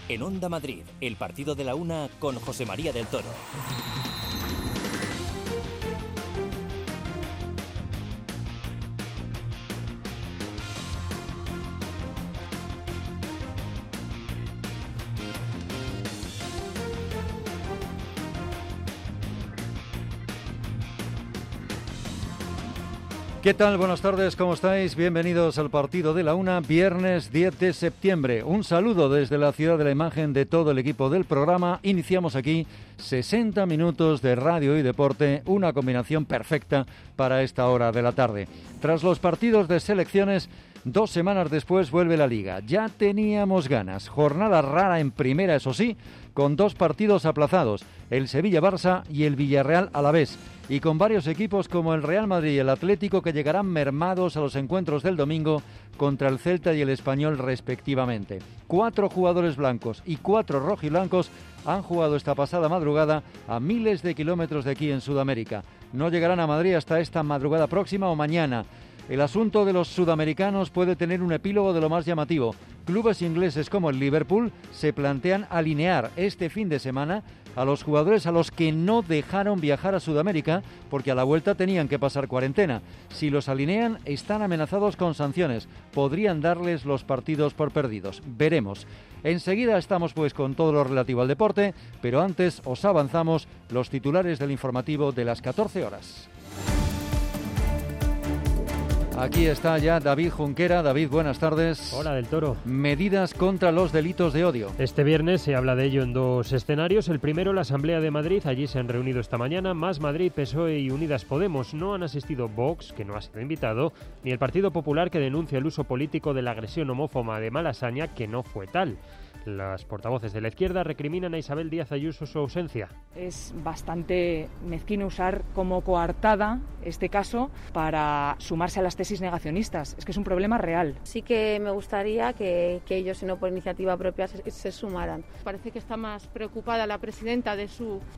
En Onda Madrid, el partido de la una con José María del Toro. ¿Qué tal? Buenas tardes, ¿cómo estáis? Bienvenidos al partido de la una, viernes 10 de septiembre. Un saludo desde la Ciudad de la Imagen de todo el equipo del programa. Iniciamos aquí 60 minutos de radio y deporte, una combinación perfecta para esta hora de la tarde. Tras los partidos de selecciones, 2 semanas después vuelve la Liga. Ya teníamos ganas. Jornada rara en primera, eso sí, con 2 partidos aplazados, el Sevilla-Barça y el Villarreal-Alavés. Y con varios equipos como el Real Madrid y el Atlético que llegarán mermados a los encuentros del domingo contra el Celta y el Español respectivamente. 4 jugadores blancos y 4 rojiblancos han jugado esta pasada madrugada a miles de kilómetros de aquí en Sudamérica. No llegarán a Madrid hasta esta madrugada próxima o mañana. El asunto de los sudamericanos puede tener un epílogo de lo más llamativo. Clubes ingleses como el Liverpool se plantean alinear este fin de semana a los jugadores a los que no dejaron viajar a Sudamérica porque a la vuelta tenían que pasar cuarentena. Si los alinean, están amenazados con sanciones. Podrían darles los partidos por perdidos. Veremos. Enseguida estamos pues con todo lo relativo al deporte, pero antes os avanzamos los titulares del informativo de las 14 horas. Aquí está ya David Junquera. David, buenas tardes. Hola, del Toro. Medidas contra los delitos de odio. Este viernes se habla de ello en 2 escenarios. El primero, la Asamblea de Madrid. Allí se han reunido esta mañana Más Madrid, PSOE y Unidas Podemos. No han asistido Vox, que no ha sido invitado, ni el Partido Popular, que denuncia el uso político de la agresión homófoba de Malasaña, que no fue tal. Las portavoces de la izquierda recriminan a Isabel Díaz Ayuso su ausencia. Es bastante mezquino usar como coartada este caso para sumarse a las tesis negacionistas. Es que es un problema real. Sí que me gustaría que ellos, si no por iniciativa propia, se sumaran. Parece que está más preocupada la presidenta de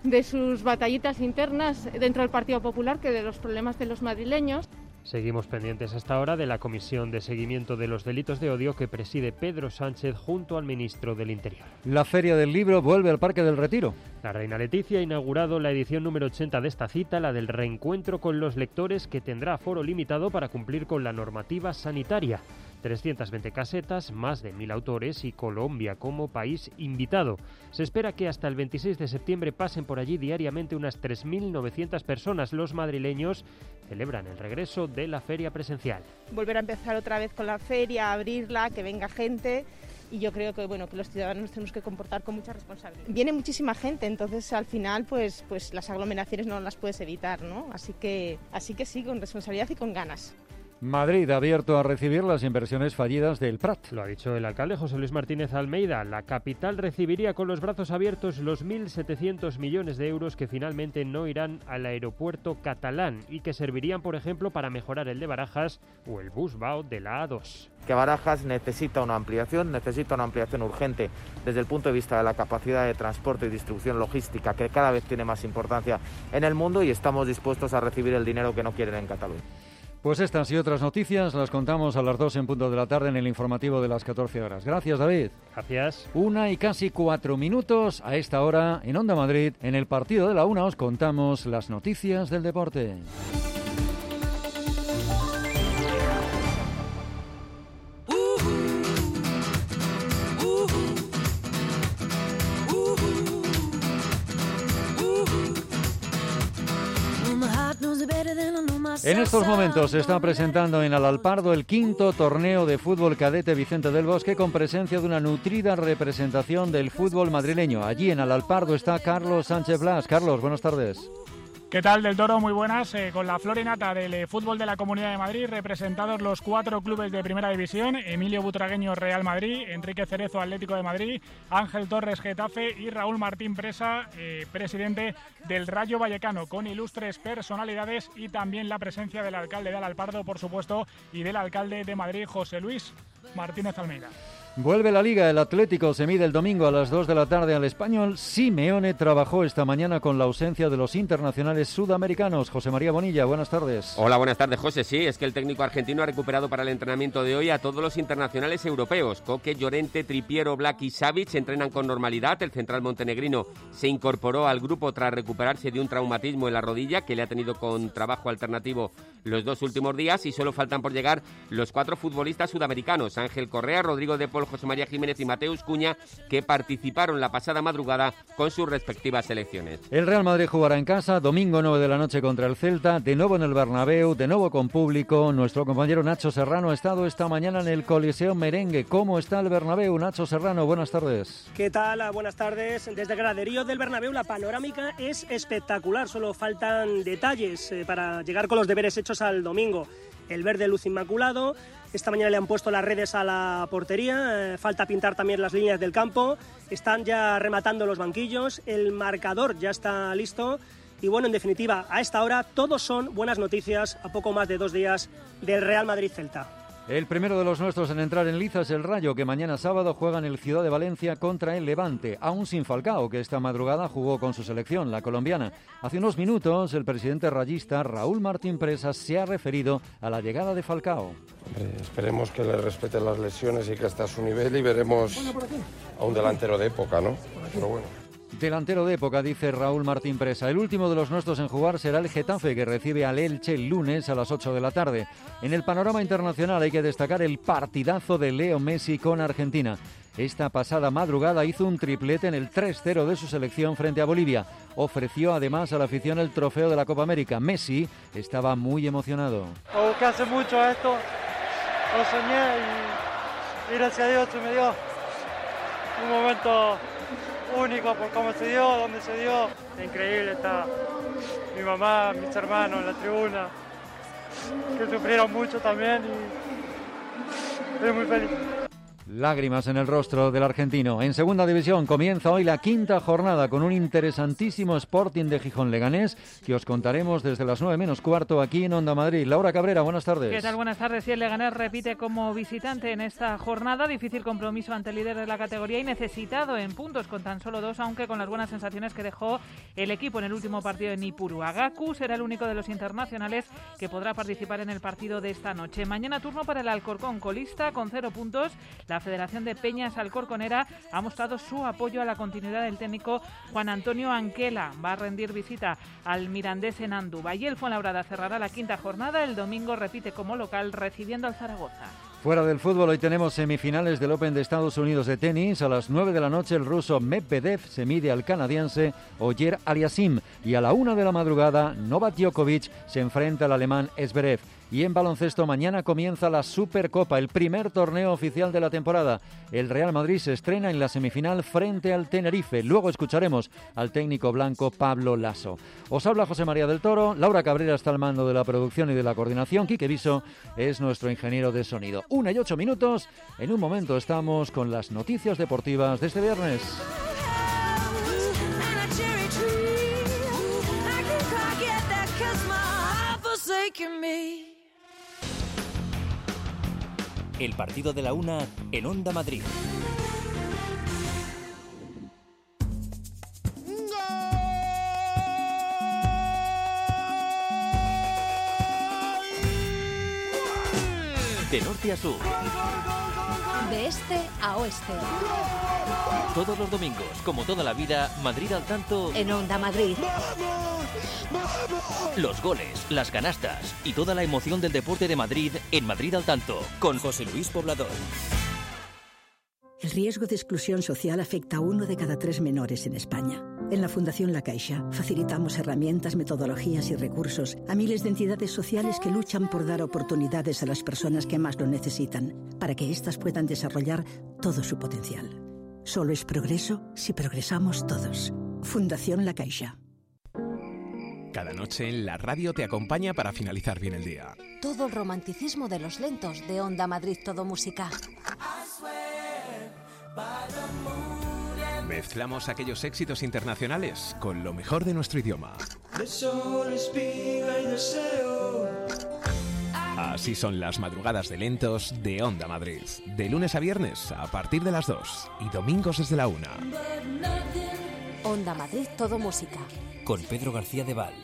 sus batallitas internas dentro del Partido Popular que de los problemas de los madrileños. Seguimos pendientes hasta ahora de la Comisión de Seguimiento de los Delitos de Odio que preside Pedro Sánchez junto al ministro del Interior. La Feria del Libro vuelve al Parque del Retiro. La Reina Leticia ha inaugurado la edición número 80 de esta cita, la del reencuentro con los lectores, que tendrá aforo limitado para cumplir con la normativa sanitaria. 320 casetas, más de 1.000 autores y Colombia como país invitado. Se espera que hasta el 26 de septiembre pasen por allí diariamente unas 3.900 personas. Los madrileños celebran el regreso de la feria presencial. Volver a empezar otra vez con la feria, abrirla, que venga gente. Y yo creo que que los ciudadanos nos tenemos que comportar con mucha responsabilidad. Viene muchísima gente, entonces al final pues las aglomeraciones no las puedes evitar, ¿no? Así que sí, con responsabilidad y con ganas. Madrid abierto a recibir las inversiones fallidas del Prat. Lo ha dicho el alcalde José Luis Martínez Almeida. La capital recibiría con los brazos abiertos los 1.700 millones de euros que finalmente no irán al aeropuerto catalán y que servirían, por ejemplo, para mejorar el de Barajas o el Busbao de la A2. Que Barajas necesita una ampliación urgente desde el punto de vista de la capacidad de transporte y distribución logística, que cada vez tiene más importancia en el mundo, y estamos dispuestos a recibir el dinero que no quieren en Cataluña. Pues estas y otras noticias las contamos a las 2 en punto de la tarde en el informativo de las 14 horas. Gracias, David. Gracias. 1:04 a esta hora en Onda Madrid. En el partido de la una os contamos las noticias del deporte. En estos momentos se está presentando en Alalpardo el 5º torneo de fútbol cadete Vicente del Bosque, con presencia de una nutrida representación del fútbol madrileño. Allí en Alalpardo está Carlos Sánchez Blas. Carlos, buenas tardes. ¿Qué tal, del Toro? Muy buenas. Con la flor y nata del fútbol de la Comunidad de Madrid, representados los 4 clubes de Primera División: Emilio Butragueño, Real Madrid; Enrique Cerezo, Atlético de Madrid; Ángel Torres, Getafe; y Raúl Martín Presa, presidente del Rayo Vallecano, con ilustres personalidades y también la presencia del alcalde de Alalpardo, por supuesto, y del alcalde de Madrid, José Luis Martínez Almeida. Vuelve la Liga, el Atlético se mide el domingo a las 2 de la tarde al Español. Simeone trabajó esta mañana con la ausencia de los internacionales sudamericanos. José María Bonilla, buenas tardes. Hola, buenas tardes, José. Sí, es que el técnico argentino ha recuperado para el entrenamiento de hoy a todos los internacionales europeos. Coque, Llorente, Trippier, Oblak y Savic entrenan con normalidad. El central montenegrino se incorporó al grupo tras recuperarse de un traumatismo en la rodilla que le ha tenido con trabajo alternativo los 2 últimos días, y solo faltan por llegar los 4 futbolistas sudamericanos: Ángel Correa, Rodrigo de Paul, José María Jiménez y Mateus Cunha, que participaron la pasada madrugada con sus respectivas selecciones. El Real Madrid jugará en casa, domingo 9 de la noche contra el Celta, de nuevo en el Bernabéu, de nuevo con público. Nuestro compañero Nacho Serrano ha estado esta mañana en el Coliseo Merengue. ¿Cómo está el Bernabéu? Nacho Serrano, buenas tardes. ¿Qué tal? Buenas tardes. Desde el graderío del Bernabéu la panorámica es espectacular, solo faltan detalles para llegar con los deberes hechos al domingo. El verde luz inmaculado, esta mañana le han puesto las redes a la portería, falta pintar también las líneas del campo, están ya rematando los banquillos, el marcador ya está listo y bueno, en definitiva, a esta hora todos son buenas noticias a poco más de 2 días del Real Madrid-Celta. El primero de los nuestros en entrar en liza es el Rayo, que mañana sábado juega en el Ciudad de Valencia contra el Levante, aún sin Falcao, que esta madrugada jugó con su selección, la colombiana. Hace unos minutos, el presidente rayista, Raúl Martín Presas, se ha referido a la llegada de Falcao. Hombre, esperemos que le respeten las lesiones y que esté a su nivel, y veremos a un delantero de época, ¿no? Pero bueno. Delantero de época, dice Raúl Martín Presa. El último de los nuestros en jugar será el Getafe, que recibe al Elche el lunes a las 8 de la tarde. En el panorama internacional hay que destacar el partidazo de Leo Messi con Argentina. Esta pasada madrugada hizo un triplete en el 3-0 de su selección frente a Bolivia. Ofreció además a la afición el trofeo de la Copa América. Messi estaba muy emocionado. Que hace mucho esto, lo soñé y gracias a Dios se me dio un momento único por cómo se dio, dónde se dio. Increíble, está mi mamá, mis hermanos en la tribuna, que sufrieron mucho también y estoy muy feliz. Lágrimas en el rostro del argentino. En segunda división comienza hoy la 5ª jornada con un interesantísimo Sporting de Gijón-Leganés que os contaremos desde las 9 menos cuarto aquí en Onda Madrid. Laura Cabrera, buenas tardes. ¿Qué tal? Buenas tardes. Sí, el Leganés repite como visitante en esta jornada. Difícil compromiso ante el líder de la categoría y necesitado en puntos con tan solo 2, aunque con las buenas sensaciones que dejó el equipo en el último partido en Ipurú. Gaku será el único de los internacionales que podrá participar en el partido de esta noche. Mañana turno para el Alcorcón, colista con 0 puntos. La Federación de Peñas Alcorconera ha mostrado su apoyo a la continuidad del técnico Juan Antonio Anquela. Va a rendir visita al Mirandés en Andúba y el Fuenlabrada cerrará la 5ª jornada. El domingo repite como local recibiendo al Zaragoza. Fuera del fútbol, hoy tenemos semifinales del Open de Estados Unidos de tenis. A las 9 de la noche el ruso Medvedev se mide al canadiense Ogier Aliassime y a la 1 de la madrugada Novak Djokovic se enfrenta al alemán Zverev. Y en baloncesto mañana comienza la Supercopa, el primer torneo oficial de la temporada. El Real Madrid se estrena en la semifinal frente al Tenerife. Luego escucharemos al técnico blanco Pablo Lasso. Os habla José María del Toro, Laura Cabrera está al mando de la producción y de la coordinación. Quique Viso es nuestro ingeniero de sonido. 1:08. En un momento estamos con las noticias deportivas de este viernes. El partido de la una en Onda Madrid. De norte a sur. De este a oeste. Todos los domingos, como toda la vida, Madrid al tanto. En Onda Madrid. Los goles, las canastas y toda la emoción del deporte de Madrid en Madrid al tanto, con José Luis Poblador. El riesgo de exclusión social afecta a 1 de cada 3 menores en España. En la Fundación La Caixa facilitamos herramientas, metodologías y recursos a miles de entidades sociales que luchan por dar oportunidades a las personas que más lo necesitan, para que éstas puedan desarrollar todo su potencial. Solo es progreso si progresamos todos. Fundación La Caixa. Cada noche en la radio te acompaña para finalizar bien el día. Todo el romanticismo de los lentos de Onda Madrid Todo Música. Mezclamos aquellos éxitos internacionales con lo mejor de nuestro idioma. Así son las madrugadas de lentos de Onda Madrid. De lunes a viernes a partir de las 2 y domingos desde la 1. Onda Madrid, todo música. Con Pedro García de Val.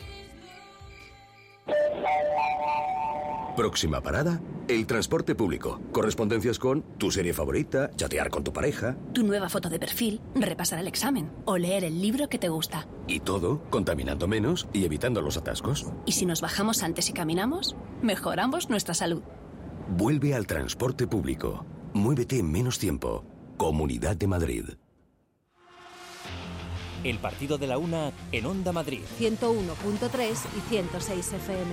Próxima parada, el transporte público. Correspondencias con tu serie favorita, chatear con tu pareja. Tu nueva foto de perfil, repasar el examen o leer el libro que te gusta. Y todo contaminando menos y evitando los atascos. ¿Y si nos bajamos antes y caminamos? Mejoramos nuestra salud. Vuelve al transporte público. Muévete en menos tiempo. Comunidad de Madrid. El partido de la 1 en Onda Madrid. 101.3 y 106 FM.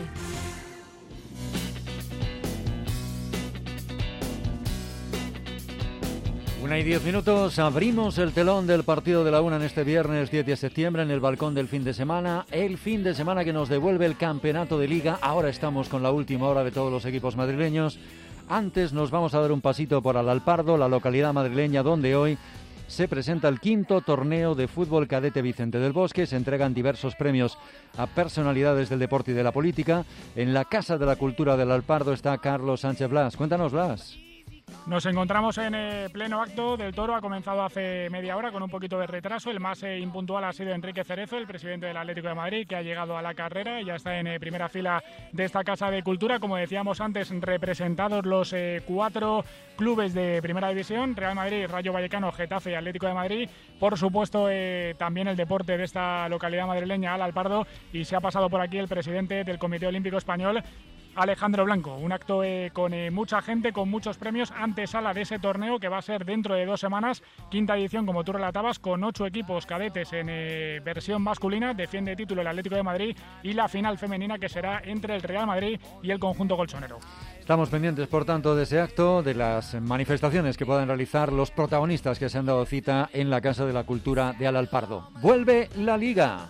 1:10, abrimos el telón del partido de la 1 en este viernes 10 de septiembre en el balcón del fin de semana. El fin de semana que nos devuelve el campeonato de Liga. Ahora estamos con la última hora de todos los equipos madrileños. Antes nos vamos a dar un pasito por Alalpardo, la localidad madrileña donde hoy se presenta el 5º torneo de fútbol cadete Vicente del Bosque. Se entregan diversos premios a personalidades del deporte y de la política. En la Casa de la Cultura de Alalpardo está Carlos Sánchez Blas. Cuéntanos, Blas. Nos encontramos en pleno acto del Toro. Ha comenzado hace media hora con un poquito de retraso. El más impuntual ha sido Enrique Cerezo, el presidente del Atlético de Madrid, que ha llegado a la carrera y ya está en primera fila de esta Casa de Cultura. Como decíamos antes, representados los 4 clubes de Primera División: Real Madrid, Rayo Vallecano, Getafe y Atlético de Madrid. Por supuesto, también el deporte de esta localidad madrileña, Alalpardo, y se ha pasado por aquí el presidente del Comité Olímpico Español, Alejandro Blanco. Un acto con mucha gente, con muchos premios, antesala de ese torneo que va a ser dentro de 2 semanas, 5ª edición, como tú relatabas, con 8 equipos cadetes en versión masculina. Defiende título el Atlético de Madrid, y la final femenina, que será entre el Real Madrid y el conjunto colchonero. Estamos pendientes, por tanto, de ese acto, de las manifestaciones que puedan realizar los protagonistas que se han dado cita en la Casa de la Cultura de Alalpardo. Vuelve la Liga.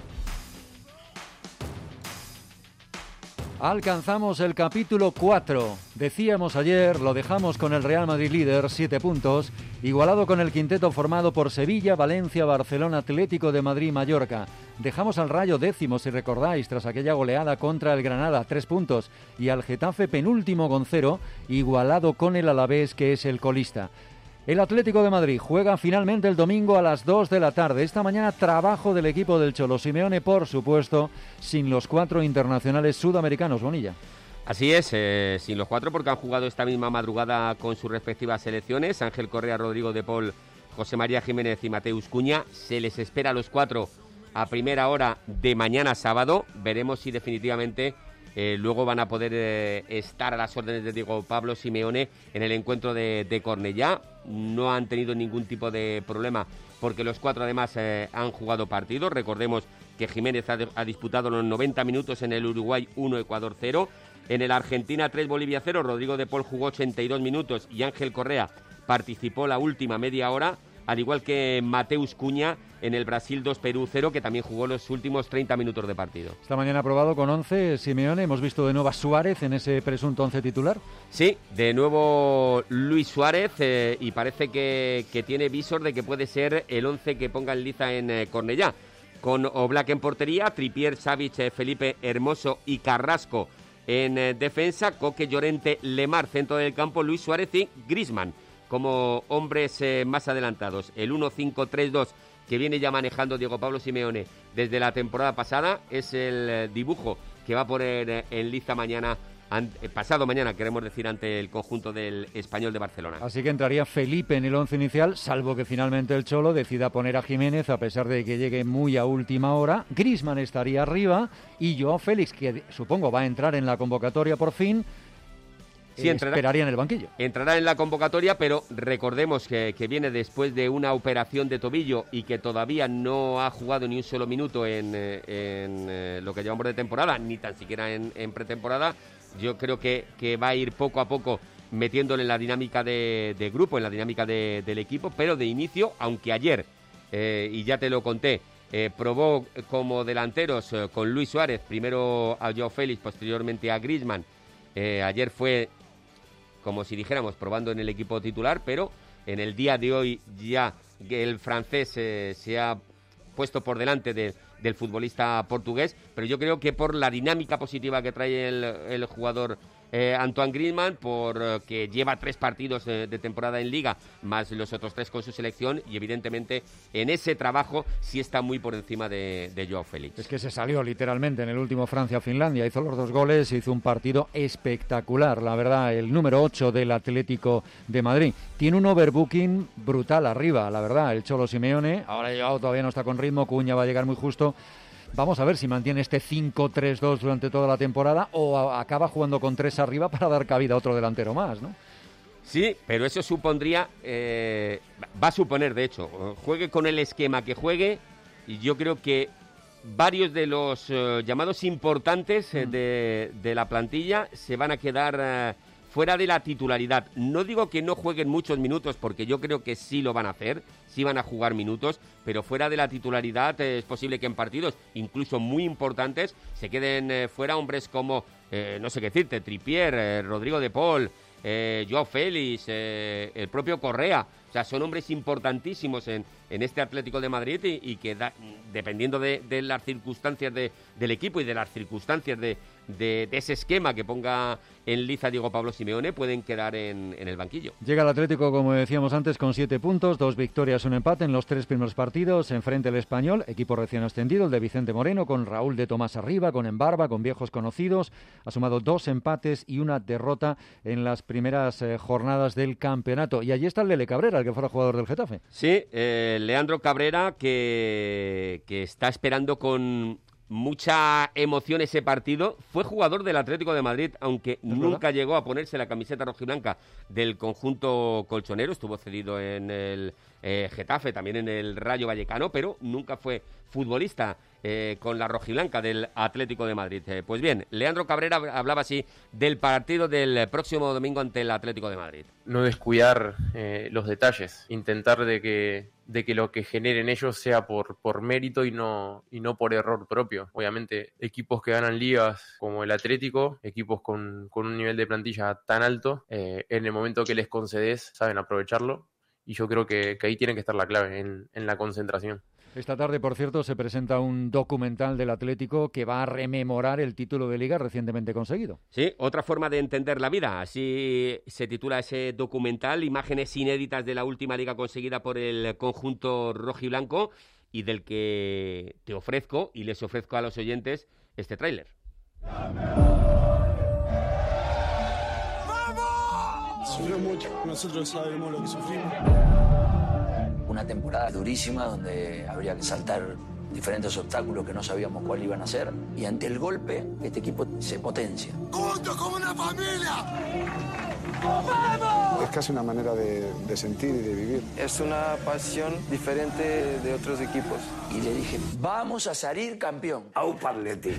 Alcanzamos el capítulo 4. Decíamos ayer, lo dejamos con el Real Madrid líder, 7 puntos, igualado con el quinteto formado por Sevilla, Valencia, Barcelona, Atlético de Madrid y Mallorca. Dejamos al Rayo décimo, si recordáis, tras aquella goleada contra el Granada, 3 puntos, y al Getafe penúltimo con 0, igualado con el Alavés, que es el colista. El Atlético de Madrid juega finalmente el domingo a las 2 de la tarde. Esta mañana trabajo del equipo del Cholo Simeone, por supuesto, sin los 4 internacionales sudamericanos, Bonilla. Así es, sin los 4, porque han jugado esta misma madrugada con sus respectivas selecciones: Ángel Correa, Rodrigo de Paul, José María Jiménez y Mateus Cuña. Se les espera a los 4 a primera hora de mañana sábado. Veremos si definitivamente luego van a poder estar a las órdenes de Diego Pablo Simeone en el encuentro de Cornellá. No han tenido ningún tipo de problema, porque los 4 además han jugado partidos. Recordemos que Jiménez ha disputado los 90 minutos en el Uruguay 1, Ecuador 0. En el Argentina 3, Bolivia 0. Rodrigo de Paul jugó 82 minutos y Ángel Correa participó la última media hora, al igual que Mateus Cuña en el Brasil 2, Perú 0, que también jugó los últimos 30 minutos de partido. Esta mañana ha probado con 11 Simeone. Hemos visto de nuevo a Suárez en ese presunto 11 titular. Sí, de nuevo Luis Suárez, y parece que tiene visor de que puede ser el 11 que ponga en liza en Cornellá. Con Oblak en portería, Trippier, Savic, Felipe, Hermoso y Carrasco en defensa, Coque, Llorente, Lemar centro del campo, Luis Suárez y Griezmann como hombres más adelantados. El 1-5-3-2 que viene ya manejando Diego Pablo Simeone desde la temporada pasada es el dibujo que va a poner en liza pasado mañana, queremos decir, ante el conjunto del Español de Barcelona. Así que entraría Felipe en el 11 inicial, salvo que finalmente el Cholo decida poner a Jiménez, a pesar de que llegue muy a última hora. Griezmann estaría arriba y Joao Félix, que supongo va a entrar en la convocatoria por fin, sí, esperaría en el banquillo. Entrará en la convocatoria, pero recordemos que viene después de una operación de tobillo y que todavía no ha jugado ni un solo minuto en lo que llevamos de temporada, ni tan siquiera en pretemporada. Yo creo que va a ir poco a poco metiéndole en la dinámica de grupo, en la dinámica del equipo, pero de inicio, aunque ayer, y ya te lo conté, probó como delanteros con Luis Suárez, primero a Joao Félix, posteriormente a Griezmann. Ayer fue, como si dijéramos, probando en el equipo titular, pero en el día de hoy ya el francés se ha puesto por delante del futbolista portugués, pero yo creo que por la dinámica positiva que trae el jugador Antoine Griezmann, porque lleva 3 partidos de temporada en Liga, más los otros 3 con su selección, y evidentemente en ese trabajo sí está muy por encima de Joao Félix. Es que se salió literalmente en el último Francia-Finlandia, hizo los 2 goles, hizo un partido espectacular, la verdad, el número 8 del Atlético de Madrid. Tiene un overbooking brutal arriba, la verdad, el Cholo Simeone, ahora Joao todavía no está con ritmo, Cuña va a llegar muy justo. Vamos a ver si mantiene este 5-3-2 durante toda la temporada o acaba jugando con 3 arriba para dar cabida a otro delantero más, ¿no? Sí, pero eso supondría, va a suponer, de hecho, juegue con el esquema que juegue, y yo creo que varios de los llamados importantes de la plantilla se van a quedar fuera de la titularidad. No digo que no jueguen muchos minutos, porque yo creo que sí lo van a hacer, sí van a jugar minutos, pero fuera de la titularidad es posible que en partidos incluso muy importantes se queden fuera hombres como, no sé qué decirte, Trippier, Rodrigo de Paul, Joao Félix, el propio Correa. O sea, son hombres importantísimos en este Atlético de Madrid y que, dependiendo de las circunstancias del equipo y de las circunstancias de ese esquema que ponga en liza Diego Pablo Simeone, pueden quedar en el banquillo. Llega el Atlético, como decíamos antes, con 7 puntos, 2 victorias, 1 empate en los 3 primeros partidos. Enfrente el Español, equipo recién ascendido, el de Vicente Moreno, con Raúl de Tomás arriba, con Embarba, con viejos conocidos. Ha sumado 2 empates y 1 derrota en las primeras jornadas del campeonato. Y allí está el Lele Cabrera, el que fuera jugador del Getafe. Sí, Leandro Cabrera, que está esperando con mucha emoción ese partido. Fue jugador del Atlético de Madrid, aunque nunca llegó a ponerse la camiseta rojiblanca del conjunto colchonero. Estuvo cedido en el Getafe, también en el Rayo Vallecano, pero nunca fue futbolista con la rojiblanca del Atlético de Madrid. Pues bien, Leandro Cabrera hablaba así del partido del próximo domingo ante el Atlético de Madrid. No descuidar los detalles, intentar de que lo que generen ellos sea por mérito y no por error propio. Obviamente, equipos que ganan ligas como el Atlético, equipos con un nivel de plantilla tan alto, en el momento que les concedes saben aprovecharlo, y yo creo que ahí tiene que estar la clave, en la concentración. Esta tarde, por cierto, se presenta un documental del Atlético que va a rememorar el título de Liga recientemente conseguido. Sí, otra forma de entender la vida. Así se titula ese documental, imágenes inéditas de la última Liga conseguida por el conjunto rojiblanco, y del que te ofrezco y les ofrezco a los oyentes este tráiler. Sufrió mucho, nosotros sabemos lo que sufrimos. Una temporada durísima donde habría que saltar diferentes obstáculos que no sabíamos cuál iban a ser, y ante el golpe este equipo se potencia. ¡Juntos como una familia! ¡Vamos! Es casi una manera de sentir y de vivir. Es una pasión diferente de otros equipos. Y le dije, vamos a salir campeón. Au parlete.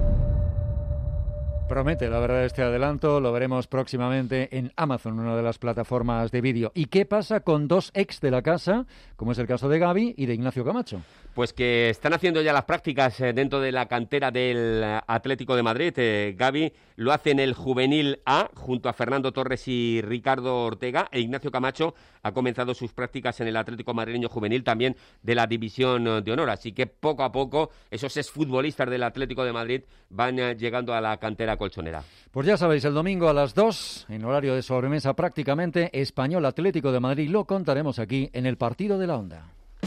Promete, la verdad, este adelanto. Lo veremos próximamente en Amazon, una de las plataformas de vídeo. ¿Y qué pasa con 2 ex de la casa, como es el caso de Gavi y de Ignacio Camacho? Pues que están haciendo ya las prácticas dentro de la cantera del Atlético de Madrid. Gavi lo hace en el Juvenil A, junto a Fernando Torres y Ricardo Ortega, e Ignacio Camacho ha comenzado sus prácticas en el Atlético Madrileño Juvenil, también de la División de Honor. Así que poco a poco esos exfutbolistas del Atlético de Madrid van llegando a la cantera colchonera. Pues ya sabéis, el domingo a las 2, en horario de sobremesa prácticamente, Español Atlético de Madrid, lo contaremos aquí en el Partido de la Onda.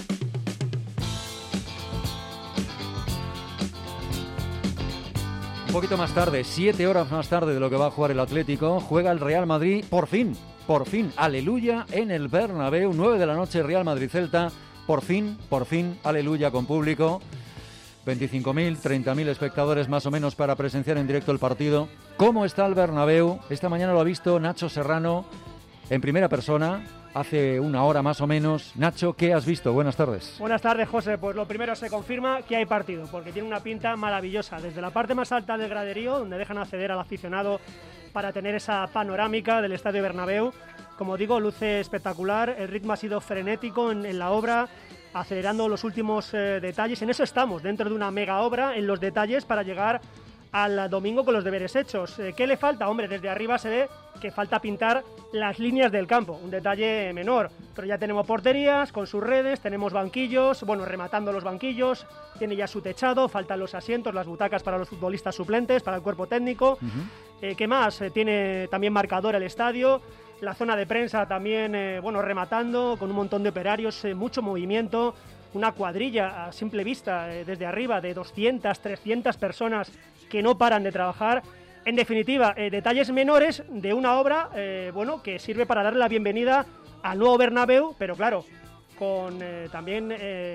Un poquito más tarde, 7 horas más tarde de lo que va a jugar el Atlético, juega el Real Madrid, por fin, aleluya, en el Bernabéu, 9 de la noche, Real Madrid-Celta, por fin, aleluya, con público, 25.000, 30.000 espectadores más o menos para presenciar en directo el partido. ¿Cómo está el Bernabéu? Esta mañana lo ha visto Nacho Serrano en primera persona, hace una hora más o menos. Nacho, ¿qué has visto? Buenas tardes. Buenas tardes, José. Pues lo primero, se confirma que hay partido, porque tiene una pinta maravillosa. Desde la parte más alta del graderío, donde dejan acceder al aficionado para tener esa panorámica del Estadio Bernabéu, como digo, luce espectacular. El ritmo ha sido frenético en la obra, acelerando los últimos detalles. En eso estamos, dentro de una mega obra, en los detalles para llegar al domingo con los deberes hechos. ¿Qué le falta? Hombre, desde arriba se ve que falta pintar las líneas del campo, un detalle menor, pero ya tenemos porterías con sus redes, tenemos banquillos, bueno, rematando los banquillos, tiene ya su techado, faltan los asientos, las butacas para los futbolistas suplentes, para el cuerpo técnico. ¿Qué más? Tiene también marcador el estadio, la zona de prensa también, bueno, rematando, con un montón de operarios, mucho movimiento, una cuadrilla a simple vista desde arriba de 200, 300 personas que no paran de trabajar. En definitiva, detalles menores de una obra bueno, que sirve para darle la bienvenida al nuevo Bernabéu, pero claro, con también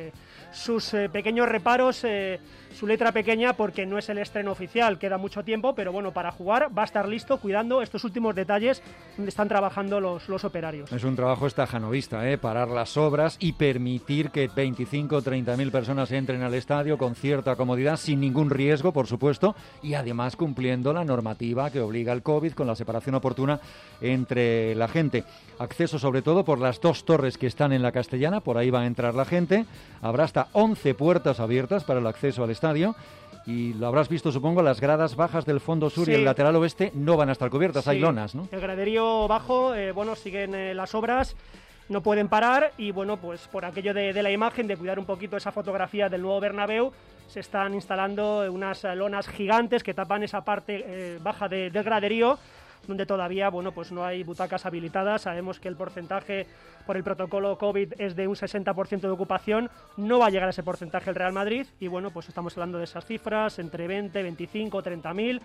sus pequeños reparos, su letra pequeña, porque no es el estreno oficial, queda mucho tiempo, pero bueno, para jugar va a estar listo, cuidando estos últimos detalles donde están trabajando los operarios. Es un trabajo estajanovista, parar las obras y permitir que 25 o 30.000 personas entren al estadio con cierta comodidad, sin ningún riesgo, por supuesto, y además cumpliendo la normativa que obliga al COVID con la separación oportuna entre la gente. Acceso sobre todo por las 2 torres que están en la Castellana, por ahí va a entrar la gente. Habrá hasta 11 puertas abiertas para el acceso al estadio. Y lo habrás visto, supongo, las gradas bajas del fondo sur y el lateral oeste no van a estar cubiertas, hay lonas, ¿no? El graderío bajo, bueno, siguen las obras, no pueden parar y, bueno, pues por aquello de la imagen, de cuidar un poquito esa fotografía del nuevo Bernabéu, se están instalando unas lonas gigantes que tapan esa parte baja del graderío, donde todavía, bueno, pues no hay butacas habilitadas. Sabemos que el porcentaje por el protocolo COVID es de un 60% de ocupación, no va a llegar a ese porcentaje el Real Madrid y, bueno, pues estamos hablando de esas cifras, entre 20, 25, 30.000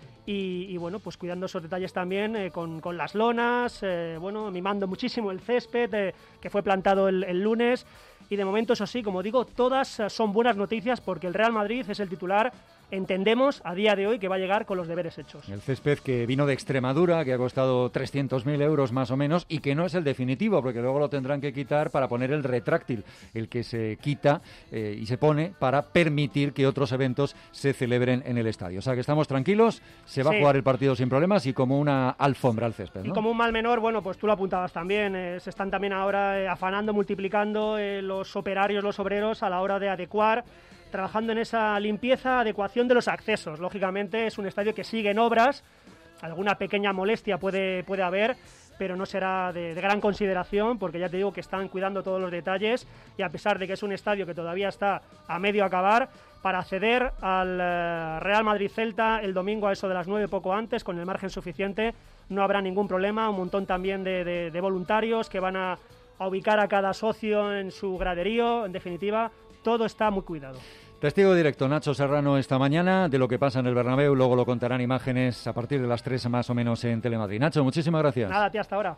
y bueno, pues cuidando esos detalles también con las lonas, bueno, mimando muchísimo el césped que fue plantado el lunes y de momento, eso sí, como digo, todas son buenas noticias porque el Real Madrid es el titular, entendemos a día de hoy que va a llegar con los deberes hechos. El césped que vino de Extremadura, que ha costado 300.000 euros más o menos y que no es el definitivo, porque luego lo tendrán que quitar para poner el retráctil, el que se quita y se pone para permitir que otros eventos se celebren en el estadio. O sea que estamos tranquilos, se va a jugar el partido sin problemas y como una alfombra al césped, ¿no? Y como un mal menor, bueno, pues tú lo apuntabas también, se están también ahora afanando, multiplicando los operarios, los obreros a la hora de adecuar, trabajando en esa limpieza, adecuación de los accesos. Lógicamente es un estadio que sigue en obras, alguna pequeña molestia puede haber, pero no será de gran consideración porque ya te digo que están cuidando todos los detalles y a pesar de que es un estadio que todavía está a medio acabar, para acceder al Real Madrid-Celta el domingo a eso de las 9 poco antes, con el margen suficiente, no habrá ningún problema, un montón también de voluntarios que van a ubicar a cada socio en su graderío, en definitiva, todo está muy cuidado. Testigo directo Nacho Serrano esta mañana de lo que pasa en el Bernabéu, luego lo contarán imágenes a partir de las 3 más o menos en Telemadrid. Nacho, muchísimas gracias. Nada, a ti hasta ahora.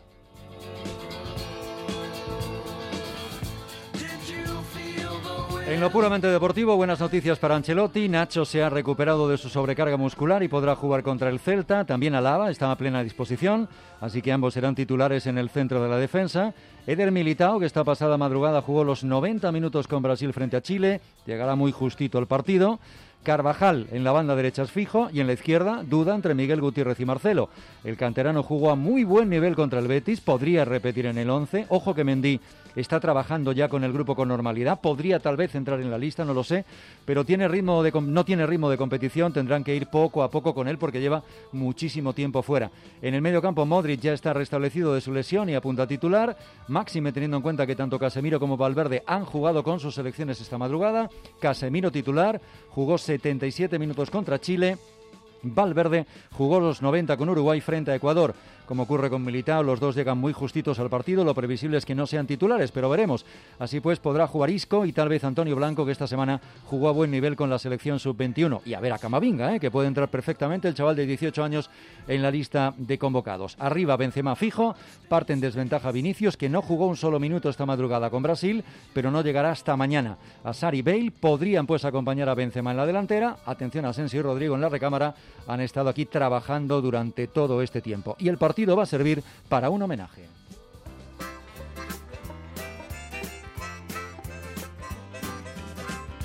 En lo puramente deportivo, buenas noticias para Ancelotti. Nacho se ha recuperado de su sobrecarga muscular y podrá jugar contra el Celta. También Alaba está a plena disposición, así que ambos serán titulares en el centro de la defensa. Eder Militao, que esta pasada madrugada jugó los 90 minutos con Brasil frente a Chile, llegará muy justito el partido. Carvajal en la banda derecha es fijo y en la izquierda duda entre Miguel Gutiérrez y Marcelo. El canterano jugó a muy buen nivel contra el Betis, podría repetir en el 11. Ojo que Mendy está trabajando ya con el grupo con normalidad, podría tal vez entrar en la lista, no lo sé, pero no tiene ritmo de competición, tendrán que ir poco a poco con él porque lleva muchísimo tiempo fuera. En el medio campo Modric ya está restablecido de su lesión y apunta a titular, máxime teniendo en cuenta que tanto Casemiro como Valverde han jugado con sus selecciones esta madrugada. Casemiro titular, jugó 77 minutos contra Chile. Valverde jugó los 90 con Uruguay frente a Ecuador. Como ocurre con Militao, los dos llegan muy justitos al partido, lo previsible es que no sean titulares, pero veremos. Así pues podrá jugar Isco y tal vez Antonio Blanco, que esta semana jugó a buen nivel con la selección sub-21. Y a ver a Camavinga, que puede entrar perfectamente el chaval de 18 años en la lista de convocados. Arriba Benzema fijo, parte en desventaja Vinicius, que no jugó un solo minuto esta madrugada con Brasil, pero no llegará hasta mañana. Hazard y Bale podrían pues acompañar a Benzema en la delantera. Atención a Asensio y Rodrigo en la recámara, han estado aquí trabajando durante todo este tiempo. Y el partido va a servir para un homenaje.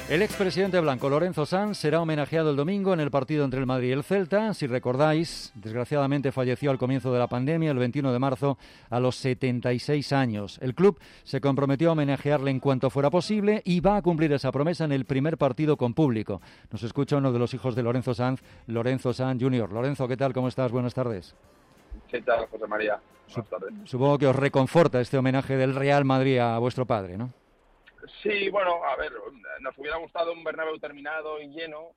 El expresidente blanco Lorenzo Sanz será homenajeado el domingo en el partido entre el Madrid y el Celta. Si recordáis, desgraciadamente falleció al comienzo de la pandemia, el 21 de marzo, a los 76 años. El club se comprometió a homenajearle en cuanto fuera posible y va a cumplir esa promesa en el primer partido con público. Nos escucha uno de los hijos de Lorenzo Sanz Jr. Lorenzo, ¿qué tal? ¿Cómo estás? Buenas tardes. ¿Qué tal, José María? Buenas tardes. Supongo que os reconforta este homenaje del Real Madrid a vuestro padre, ¿no? Sí, bueno, a ver, nos hubiera gustado un Bernabéu terminado y lleno,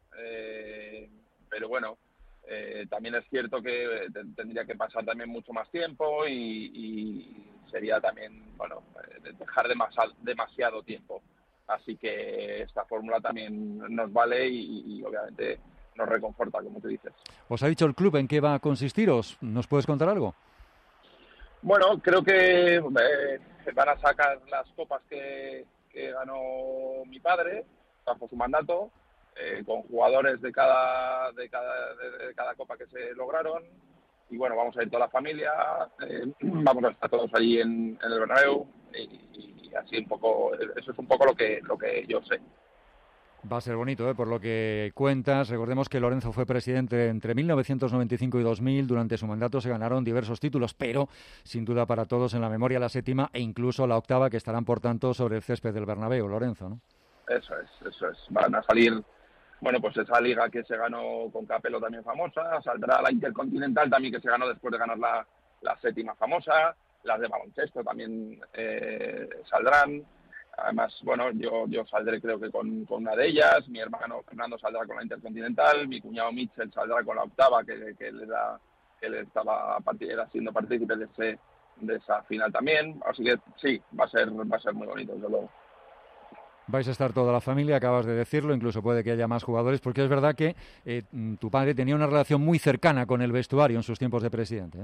pero bueno, también es cierto que tendría que pasar también mucho más tiempo y sería también, bueno, dejar demasiado tiempo. Así que esta fórmula también nos vale y obviamente nos reconforta, como tú dices. ¿Os ha dicho el club en qué va a consistiros? ¿Nos puedes contar algo? Bueno, creo que van a sacar las copas que ganó mi padre bajo su mandato, con jugadores de cada copa que se lograron, y bueno, vamos a ir toda la familia, vamos a estar todos allí en el Bernabéu y así un poco, eso es un poco lo que yo sé. Va a ser bonito, por lo que cuentas. Recordemos que Lorenzo fue presidente entre 1995 y 2000. Durante su mandato se ganaron diversos títulos, pero sin duda para todos en la memoria la séptima e incluso la octava, que estarán por tanto sobre el césped del Bernabéu, Lorenzo, ¿no? Eso es. Van a salir, bueno, pues esa liga que se ganó con Capello también famosa, saldrá la Intercontinental también que se ganó después de ganar la séptima famosa, las de baloncesto también saldrán. Además, bueno, yo saldré creo que con una de ellas, mi hermano Fernando saldrá con la Intercontinental, mi cuñado Mitchell saldrá con la octava, que él estaba siendo partícipe de esa final también. Así que sí, va a ser muy bonito, desde luego. Vais a estar toda la familia, acabas de decirlo, incluso puede que haya más jugadores, porque es verdad que tu padre tenía una relación muy cercana con el vestuario en sus tiempos de presidente, ¿eh?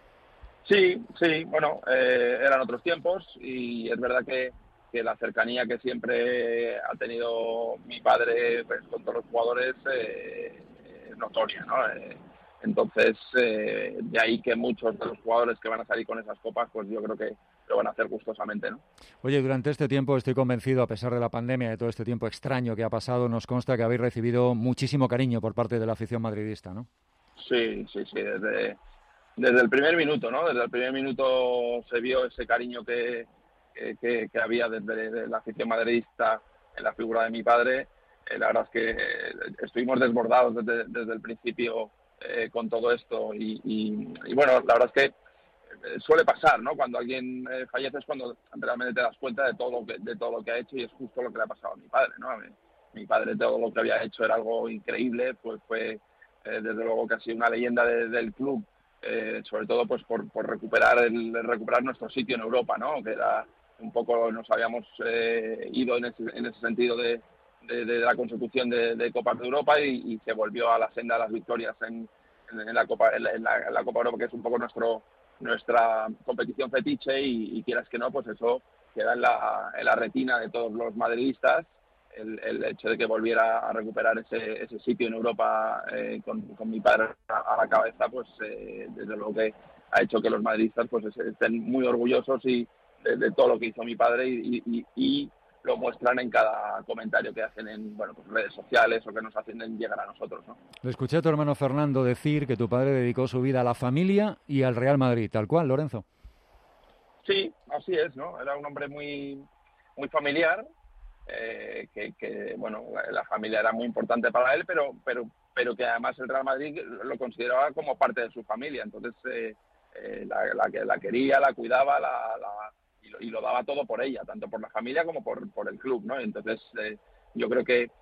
Sí, bueno, eran otros tiempos y es verdad que la cercanía que siempre ha tenido mi padre pues, con todos los jugadores es notoria, ¿no? Entonces, de ahí que muchos de los jugadores que van a salir con esas copas, pues yo creo que lo van a hacer gustosamente, ¿no? Oye, durante este tiempo estoy convencido, a pesar de la pandemia, de todo este tiempo extraño que ha pasado, nos consta que habéis recibido muchísimo cariño por parte de la afición madridista, ¿no? Sí, desde el primer minuto, ¿no? Desde el primer minuto se vio ese cariño que había desde la afición madridista en la figura de mi padre. La verdad es que estuvimos desbordados desde el principio con todo esto y bueno, la verdad es que suele pasar, ¿no? Cuando alguien fallece es cuando realmente te das cuenta de todo lo que ha hecho y es justo lo que le ha pasado a mi padre, ¿no? Mi padre, todo lo que había hecho era algo increíble, pues fue desde luego casi una leyenda del club, sobre todo pues por recuperar nuestro sitio en Europa, ¿no? Que era un poco, nos habíamos ido en ese sentido de la consecución de Copas de Europa y se volvió a la senda de las victorias en la Copa Europa, que es un poco nuestra competición fetiche y quieras que no, pues eso queda en la retina de todos los madridistas, el hecho de que volviera a recuperar ese sitio en Europa con mi padre a la cabeza, pues desde luego que ha hecho que los madridistas pues estén muy orgullosos de todo lo que hizo mi padre y lo muestran en cada comentario que hacen en pues redes sociales o que nos hacen llegar a nosotros, ¿no? Le escuché a tu hermano Fernando decir que tu padre dedicó su vida a la familia y al Real Madrid, tal cual, Lorenzo. Sí, así es, ¿no? Era un hombre muy familiar, que bueno, la familia era muy importante para él, pero que además el Real Madrid lo consideraba como parte de su familia, entonces la quería, la cuidaba, y lo daba todo por ella, tanto por la familia como por el club, ¿no? Entonces yo creo que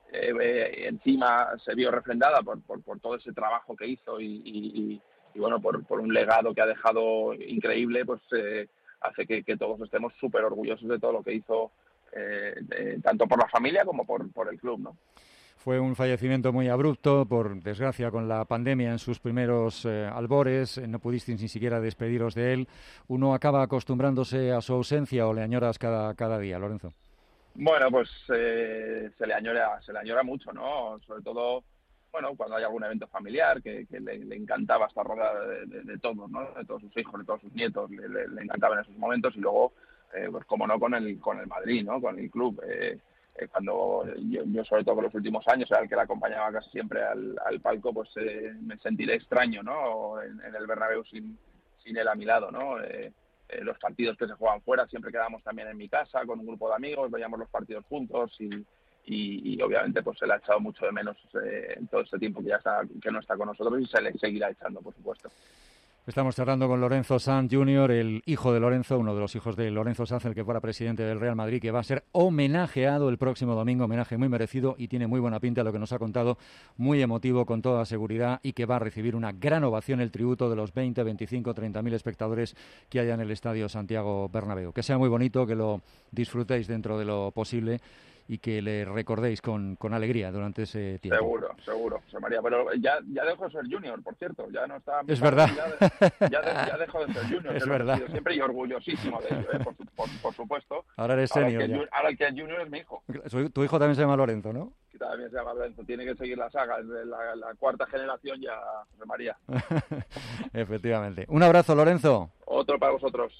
encima se vio refrendada por todo ese trabajo que hizo y bueno, por un legado que ha dejado increíble, pues hace que todos estemos súper orgullosos de todo lo que hizo, tanto por la familia como por el club, ¿no? Fue un fallecimiento muy abrupto, por desgracia, con la pandemia en sus primeros albores. No pudisteis ni siquiera despediros de él. ¿Uno acaba acostumbrándose a su ausencia o le añoras cada día, Lorenzo? Bueno, pues se le añora mucho, ¿no? Sobre todo, bueno, cuando hay algún evento familiar, que le encantaba estar rodeado de todos, ¿no? De todos sus hijos, de todos sus nietos, le encantaban esos momentos. Y luego, pues como no, con el Madrid, ¿no? Con el club. cuando yo sobre todo con los últimos años era el que la acompañaba casi siempre al palco, pues me sentiré extraño, ¿no? En el Bernabéu sin él a mi lado, ¿no? Los partidos que se juegan fuera siempre quedábamos también en mi casa con un grupo de amigos, veíamos los partidos juntos y obviamente pues se le ha echado mucho de menos en todo este tiempo que no está con nosotros, y se le seguirá echando, por supuesto. Estamos charlando con Lorenzo Sanz Jr., el hijo de Lorenzo, uno de los hijos de Lorenzo Sanz, el que fuera presidente del Real Madrid, que va a ser homenajeado el próximo domingo, homenaje muy merecido y tiene muy buena pinta lo que nos ha contado, muy emotivo con toda seguridad, y que va a recibir una gran ovación, el tributo de los 20, 25, 30.000 espectadores que haya en el Estadio Santiago Bernabéu. Que sea muy bonito, que lo disfrutéis dentro de lo posible y que le recordéis con alegría durante ese tiempo. Seguro, José María. Pero ya dejó de ser junior, por cierto. Ya no está... Es verdad. Ya dejó de ser junior. Es verdad. Siempre, y orgullosísimo de ello, por supuesto. Ahora eres senior. Ahora el que es junior es mi hijo. Tu hijo también se llama Lorenzo, ¿no? También se llama Lorenzo. Tiene que seguir la saga. Es de la cuarta generación ya, José María. Efectivamente. Un abrazo, Lorenzo. Otro para vosotros.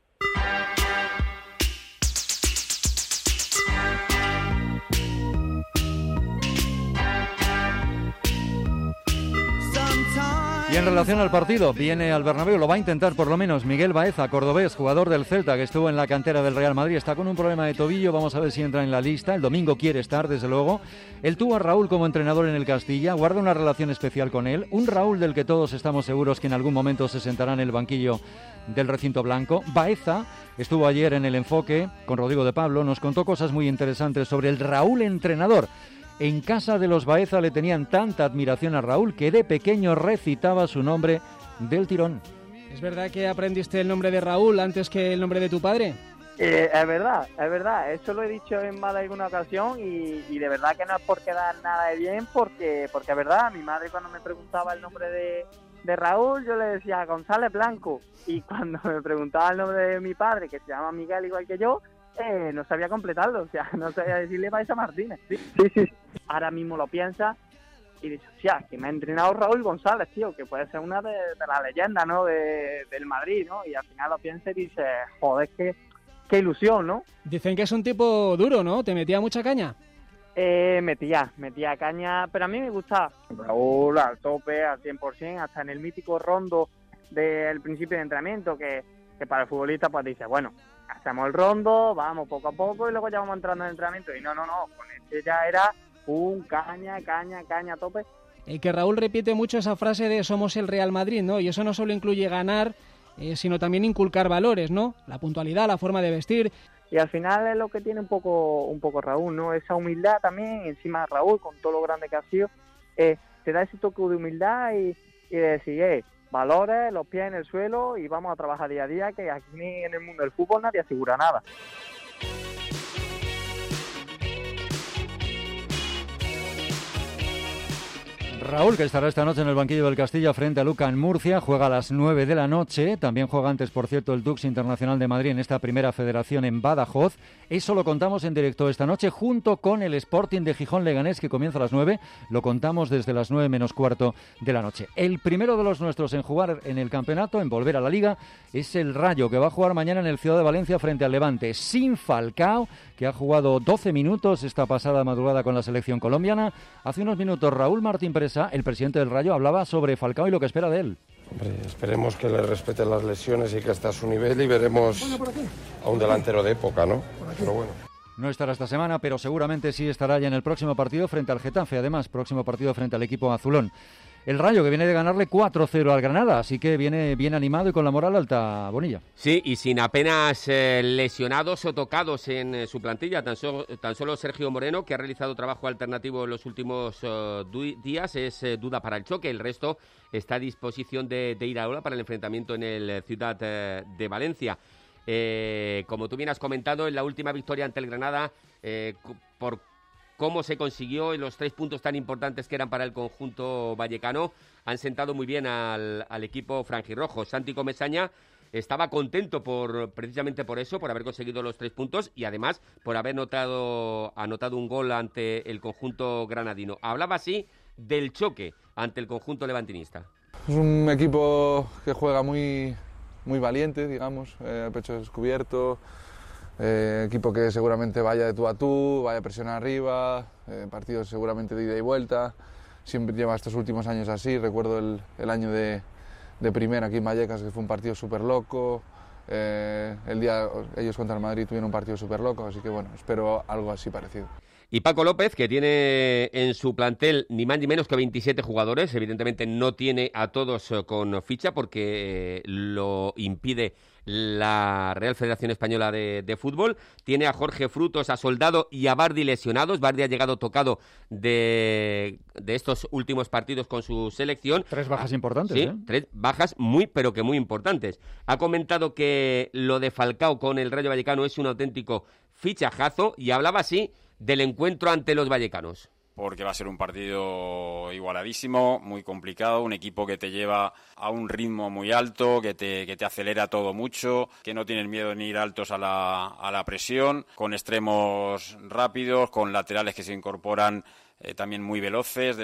Y en relación al partido, viene al Bernabéu, lo va a intentar por lo menos Miguel Baeza, cordobés, jugador del Celta, que estuvo en la cantera del Real Madrid, está con un problema de tobillo, vamos a ver si entra en la lista, el domingo quiere estar, desde luego. Él tuvo a Raúl como entrenador en el Castilla, guarda una relación especial con él, un Raúl del que todos estamos seguros que en algún momento se sentará en el banquillo del recinto blanco. Baeza estuvo ayer en El Enfoque con Rodrigo de Pablo, nos contó cosas muy interesantes sobre el Raúl entrenador. En casa de los Baeza le tenían tanta admiración a Raúl que de pequeño recitaba su nombre del tirón. ¿Es verdad que aprendiste el nombre de Raúl antes que el nombre de tu padre? Es verdad. Eso lo he dicho en más de alguna ocasión y de verdad que no es por quedar nada de bien, porque es verdad. Mi madre, cuando me preguntaba el nombre de Raúl, yo le decía González Blanco, y cuando me preguntaba el nombre de mi padre, que se llama Miguel igual que yo, no sabía completarlo, o sea, no sabía decirle Baeza Martínez. Sí. Ahora mismo lo piensa y dice, o sea, que me ha entrenado Raúl González, tío, que puede ser una de las leyendas, ¿no?, del Madrid, ¿no? Y al final lo piensa y dice, joder, qué ilusión, ¿no? Dicen que es un tipo duro, ¿no? ¿Te metía mucha caña? Metía caña, pero a mí me gustaba. Raúl al tope, al 100%, hasta en el mítico rondo del principio de entrenamiento, que para el futbolista pues dice, bueno, hacemos el rondo, vamos poco a poco y luego ya vamos entrando en el entrenamiento. Y no, con este ya era un caña a tope. Y que Raúl repite mucho esa frase de somos el Real Madrid, ¿no? Y eso no solo incluye ganar, sino también inculcar valores, ¿no? La puntualidad, la forma de vestir. Y al final es lo que tiene un poco Raúl, ¿no? Esa humildad también, encima de Raúl, con todo lo grande que ha sido, te da ese toque de humildad y de decir, valores, los pies en el suelo y vamos a trabajar día a día, que aquí en el mundo del fútbol nadie asegura nada. Raúl, que estará esta noche en el banquillo del Castilla frente a Luca en Murcia, juega a las 9 de la noche. También juega antes, por cierto, el Dux Internacional de Madrid en esta primera federación en Badajoz. Eso lo contamos en directo esta noche junto con el Sporting de Gijón Leganés, que comienza a las 9. Lo contamos desde las 9 menos cuarto de la noche. El primero de los nuestros en jugar en el campeonato, en volver a la Liga, es el Rayo, que va a jugar mañana en el Ciudad de Valencia frente al Levante, sin Falcao, que ha jugado 12 minutos esta pasada madrugada con la selección colombiana. Hace unos minutos Raúl Martín Presa, el presidente del Rayo, hablaba sobre Falcao y lo que espera de él. Hombre, esperemos que le respeten las lesiones y que esté a su nivel y veremos a un delantero de época, ¿no? Pero bueno. No estará esta semana, pero seguramente sí estará ya en el próximo partido frente al Getafe, además, próximo partido frente al equipo azulón. El Rayo, que viene de ganarle 4-0 al Granada, así que viene bien animado y con la moral alta, Bonilla. Sí, y sin apenas lesionados o tocados en su plantilla, tan solo Sergio Moreno, que ha realizado trabajo alternativo en los últimos días, es duda para el choque. El resto está a disposición de Iraola para el enfrentamiento en el Ciudad de Valencia. Como tú bien has comentado, en la última victoria ante el Granada, por cómo se consiguió y los 3 puntos tan importantes que eran para el conjunto vallecano, han sentado muy bien al equipo franjirrojo. Santi Comesaña estaba contento precisamente por eso, por haber conseguido los 3 puntos y además por haber anotado un gol ante el conjunto granadino. Hablaba así del choque ante el conjunto levantinista. Es un equipo que juega muy valiente, digamos, pecho descubierto, Equipo que seguramente vaya de tú a tú, vaya a presionar arriba, partidos seguramente de ida y vuelta. Siempre lleva estos últimos años así. Recuerdo el año de primera aquí en Vallecas, que fue un partido súper loco. Ellos contra el Madrid tuvieron un partido súper loco, así que bueno, espero algo así parecido. Y Paco López, que tiene en su plantel ni más ni menos que 27 jugadores, evidentemente no tiene a todos con ficha porque lo impide la Real Federación Española de Fútbol. Tiene a Jorge Frutos, a Soldado y a Bardi lesionados. Bardi ha llegado tocado de estos últimos partidos con su selección. 3 bajas importantes, Sí, 3 bajas muy, pero que muy importantes. Ha comentado que lo de Falcao con el Rayo Vallecano es un auténtico fichajazo y hablaba así del encuentro ante los vallecanos. Porque va a ser un partido igualadísimo, muy complicado, un equipo que te lleva a un ritmo muy alto, que te acelera todo mucho, que no tienen miedo en ir altos a la presión, con extremos rápidos, con laterales que se incorporan también muy veloces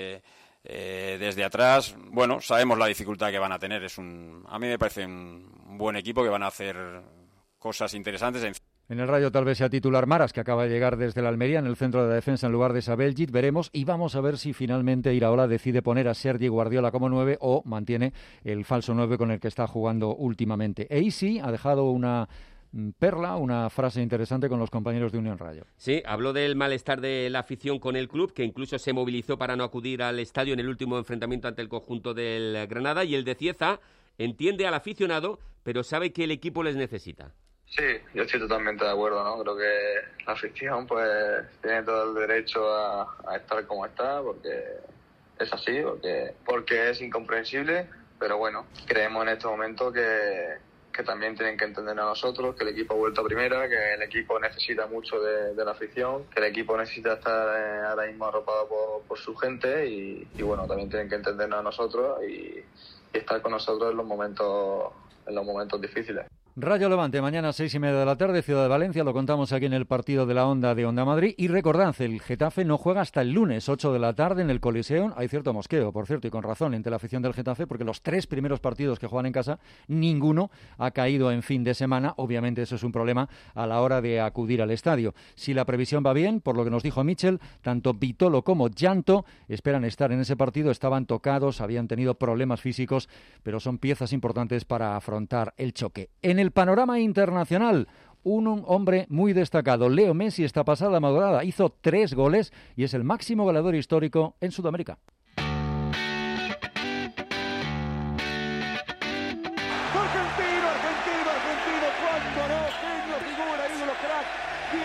desde atrás. Bueno, sabemos la dificultad que van a tener. A mí me parece un buen equipo que van a hacer cosas interesantes. En el Rayo tal vez sea titular Maras, que acaba de llegar desde la Almería en el centro de la defensa en lugar de Sabeljic. Veremos y vamos a ver si finalmente Iraola decide poner a Sergi Guardiola como 9 o mantiene el falso 9 con el que está jugando últimamente. Eisi ha dejado una perla, una frase interesante con los compañeros de Unión Rayo. Sí, habló del malestar de la afición con el club, que incluso se movilizó para no acudir al estadio en el último enfrentamiento ante el conjunto del Granada, y el de Cieza entiende al aficionado, pero sabe que el equipo les necesita. Sí, yo estoy totalmente de acuerdo, ¿no? Creo que la afición pues tiene todo el derecho a estar como está, porque es así, porque es incomprensible, pero bueno, creemos en este momento que también tienen que entender a nosotros, que el equipo ha vuelto a primera, que el equipo necesita mucho de la afición, que el equipo necesita estar ahora mismo arropado por su gente y bueno, también tienen que entendernos a nosotros y estar con nosotros en los momentos difíciles. Rayo Levante, mañana 6:30 de la tarde, Ciudad de Valencia, lo contamos aquí en el partido de la Onda de Onda Madrid. Y recordad, el Getafe no juega hasta el lunes, 8 de la tarde, en el Coliseum. Hay cierto mosqueo, por cierto, y con razón, entre la afición del Getafe, porque los 3 primeros partidos que juegan en casa, ninguno ha caído en fin de semana. Obviamente eso es un problema a la hora de acudir al estadio. Si la previsión va bien, por lo que nos dijo Michel, tanto Vitolo como Llanto esperan estar en ese partido. Estaban tocados, habían tenido problemas físicos, pero son piezas importantes para afrontar el choque. En el panorama internacional, un hombre muy destacado, Leo Messi, esta pasada madrugada hizo 3 goles y es el máximo goleador histórico en Sudamérica. Argentino, cuánto no, genio, figura, ídolo, crack, 10,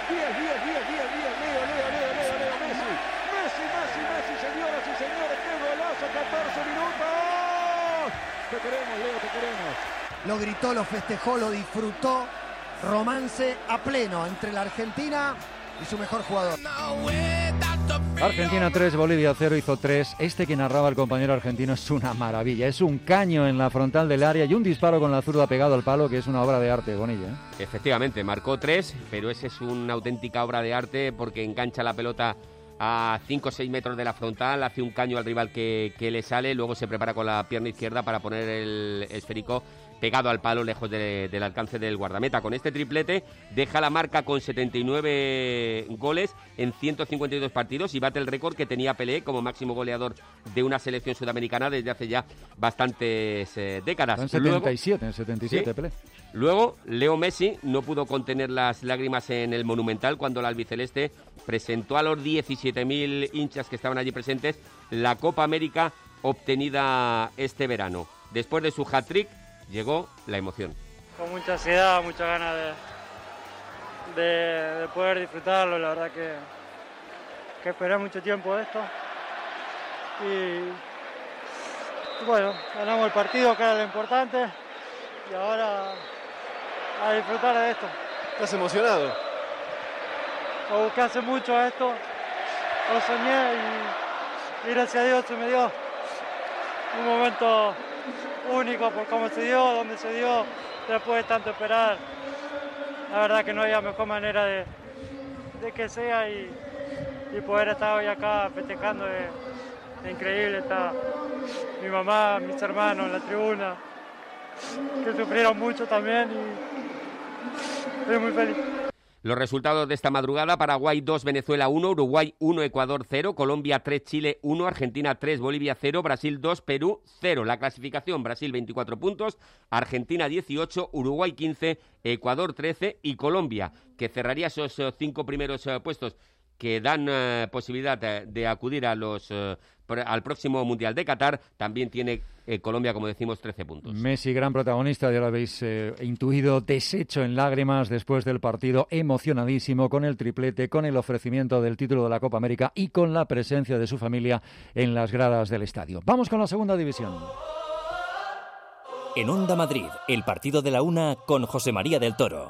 Leo Messi, señoras y señores, qué golazo, 14 minutos, te queremos, Leo, te queremos. Lo gritó, lo festejó, lo disfrutó. Romance a pleno entre la Argentina y su mejor jugador. Argentina 3, Bolivia 0, hizo 3. Este que narraba el compañero argentino es una maravilla. Es un caño en la frontal del área y un disparo con la zurda pegado al palo, que es una obra de arte, Bonilla, ¿eh? Efectivamente, marcó 3, pero ese es una auténtica obra de arte porque engancha la pelota a 5 o 6 metros de la frontal, hace un caño al rival que le sale, luego se prepara con la pierna izquierda para poner el esférico pegado al palo, lejos del alcance del guardameta. Con este triplete deja la marca con 79 goles en 152 partidos y bate el récord que tenía Pelé como máximo goleador de una selección sudamericana desde hace ya bastantes décadas. En 77, ¿sí? Pelé. Luego, Leo Messi no pudo contener las lágrimas en el Monumental cuando el albiceleste presentó a los 17.000 hinchas que estaban allí presentes la Copa América obtenida este verano. Después de su hat-trick, llegó la emoción. Con mucha ansiedad, muchas ganas de poder disfrutarlo. La verdad que esperé mucho tiempo esto. Y bueno, ganamos el partido, que era lo importante. Y ahora a disfrutar de esto. ¿Estás emocionado? Lo busqué hace mucho esto. Lo soñé y gracias a Dios se me dio un momento único por cómo se dio, donde se dio, después de tanto esperar. La verdad que no había mejor manera de que sea y poder estar hoy acá festejando es increíble. Está mi mamá, mis hermanos en la tribuna, que sufrieron mucho también estoy muy feliz. Los resultados de esta madrugada: Paraguay 2, Venezuela 1, Uruguay 1, Ecuador 0, Colombia 3, Chile 1, Argentina 3, Bolivia 0, Brasil 2, Perú 0. La clasificación: Brasil 24 puntos, Argentina 18, Uruguay 15, Ecuador 13 y Colombia, que cerraría esos 5 primeros puestos que dan posibilidad de acudir a al próximo Mundial de Qatar. También tiene Colombia, como decimos, 13 puntos. Messi, gran protagonista, ya lo habéis intuido, deshecho en lágrimas después del partido, emocionadísimo con el triplete, con el ofrecimiento del título de la Copa América y con la presencia de su familia en las gradas del estadio. Vamos con la segunda división. En Onda Madrid, el partido de la una con José María del Toro.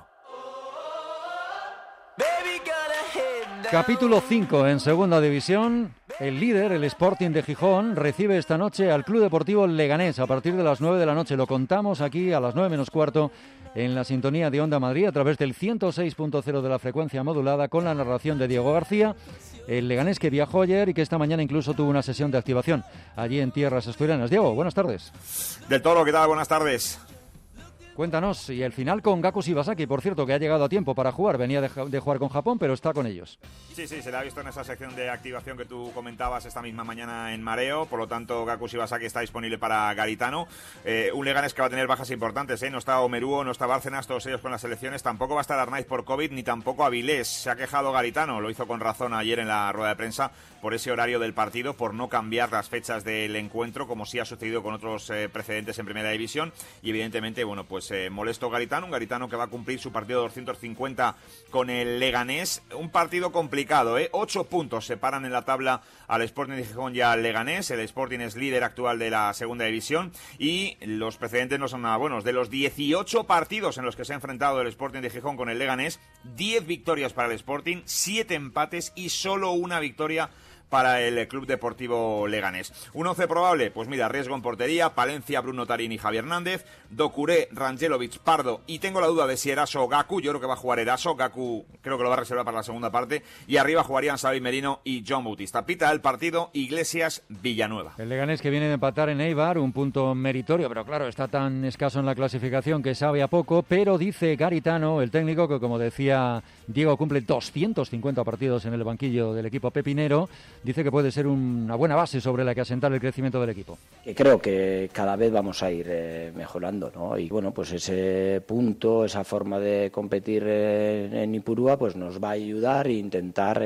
Capítulo 5 en segunda división. El líder, el Sporting de Gijón, recibe esta noche al Club Deportivo Leganés a partir de las 9 de la noche. Lo contamos aquí a las 9 menos cuarto en la sintonía de Onda Madrid a través del 106.0 de la frecuencia modulada, con la narración de Diego García. El Leganés que viajó ayer y que esta mañana incluso tuvo una sesión de activación allí en tierras asturianas. Diego, buenas tardes. Del Toro, ¿qué tal? Buenas tardes. Cuéntanos, y el final con Gaku Shibasaki, por cierto, que ha llegado a tiempo para jugar. Venía de jugar con Japón, pero está con ellos. Sí, se le ha visto en esa sección de activación que tú comentabas esta misma mañana en Mareo. Por lo tanto, Gaku Shibasaki está disponible para Garitano. Un Leganés que va a tener bajas importantes, ¿eh? No está Omeruo, no está Bárcenas, todos ellos con las selecciones. Tampoco va a estar Arnaiz por COVID, ni tampoco Avilés. Se ha quejado Garitano, lo hizo con razón ayer en la rueda de prensa, por ese horario del partido, por no cambiar las fechas del encuentro, como sí ha sucedido con otros precedentes en Primera División. Y evidentemente, bueno, pues molesto Garitano, un Garitano que va a cumplir su partido 250 con el Leganés. Un partido complicado, 8 puntos separan en la tabla al Sporting de Gijón y al Leganés. El Sporting es líder actual de la segunda división y los precedentes no son nada buenos. De los 18 partidos en los que se ha enfrentado el Sporting de Gijón con el Leganés, 10 victorias para el Sporting, 7 empates y solo una victoria para el Club Deportivo Leganés. Un 11 probable, pues mira, riesgo en portería: Palencia, Bruno Tarín y Javier Hernández, Doucouré, Rangelovic, Pardo, y tengo la duda de si Eraso o Gaku. Yo creo que va a jugar Eraso, Gaku creo que lo va a reservar para la segunda parte, y arriba jugarían Xavi Merino y John Bautista. Pita el partido Iglesias Villanueva. El Leganés que viene de empatar en Eibar, un punto meritorio, pero claro, está tan escaso en la clasificación que sabe a poco, pero dice Garitano, el técnico, que como decía Diego, cumple 250 partidos en el banquillo del equipo pepinero. Dice que puede ser una buena base sobre la que asentar el crecimiento del equipo. Creo que cada vez vamos a ir mejorando, ¿no? Y bueno, pues ese punto, esa forma de competir en Ipurúa, pues nos va a ayudar a intentar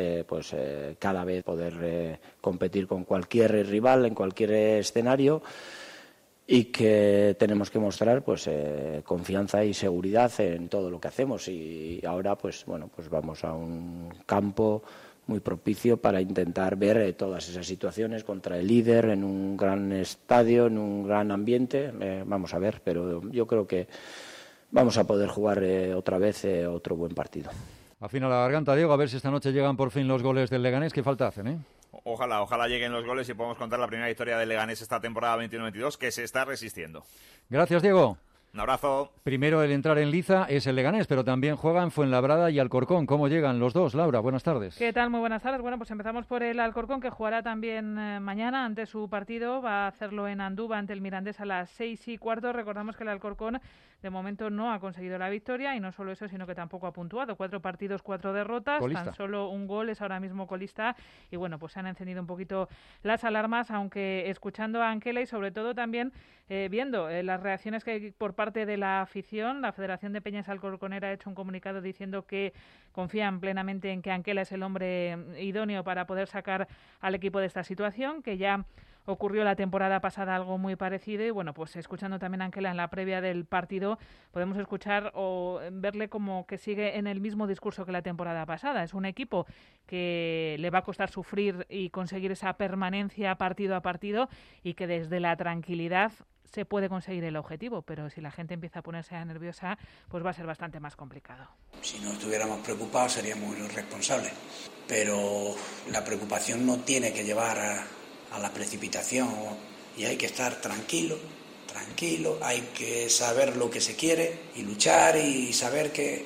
cada vez poder competir con cualquier rival en cualquier escenario, y que tenemos que mostrar pues confianza y seguridad en todo lo que hacemos. Y ahora pues vamos a un campo muy propicio para intentar ver todas esas situaciones contra el líder en un gran estadio, en un gran ambiente. Vamos a ver, pero yo creo que vamos a poder jugar otra vez otro buen partido. Afina la garganta, Diego, a ver si esta noche llegan por fin los goles del Leganés. ¿Qué falta hacen, eh? Ojalá lleguen los goles y podamos contar la primera victoria del Leganés esta temporada 21-22, que se está resistiendo. Gracias, Diego. Un abrazo. Primero el entrar en liza es el Leganés, pero también juegan Fuenlabrada y Alcorcón. ¿Cómo llegan los dos? Laura, buenas tardes. ¿Qué tal? Muy buenas tardes. Bueno, pues empezamos por el Alcorcón, que jugará también mañana ante su partido. Va a hacerlo en Andúba ante el Mirandés a las 6:15. Recordamos que el Alcorcón de momento no ha conseguido la victoria, y no solo eso, sino que tampoco ha puntuado. 4 partidos, 4 derrotas, colista. Tan solo un gol, es ahora mismo colista. Y bueno, pues se han encendido un poquito las alarmas, aunque escuchando a Anquela y sobre todo también viendo las reacciones que hay por parte de la afición. La Federación de Peñas Alcorconera ha hecho un comunicado diciendo que confían plenamente en que Anquela es el hombre idóneo para poder sacar al equipo de esta situación, que ya ocurrió la temporada pasada algo muy parecido. Y bueno, pues escuchando también a Anquela en la previa del partido, podemos escuchar o verle como que sigue en el mismo discurso que la temporada pasada. Es un equipo que le va a costar sufrir y conseguir esa permanencia partido a partido, y que desde la tranquilidad se puede conseguir el objetivo, pero si la gente empieza a ponerse nerviosa, pues va a ser bastante más complicado. Si no estuviéramos preocupados seríamos irresponsables, pero la preocupación no tiene que llevar a la precipitación, y hay que estar tranquilo, hay que saber lo que se quiere y luchar, y saber que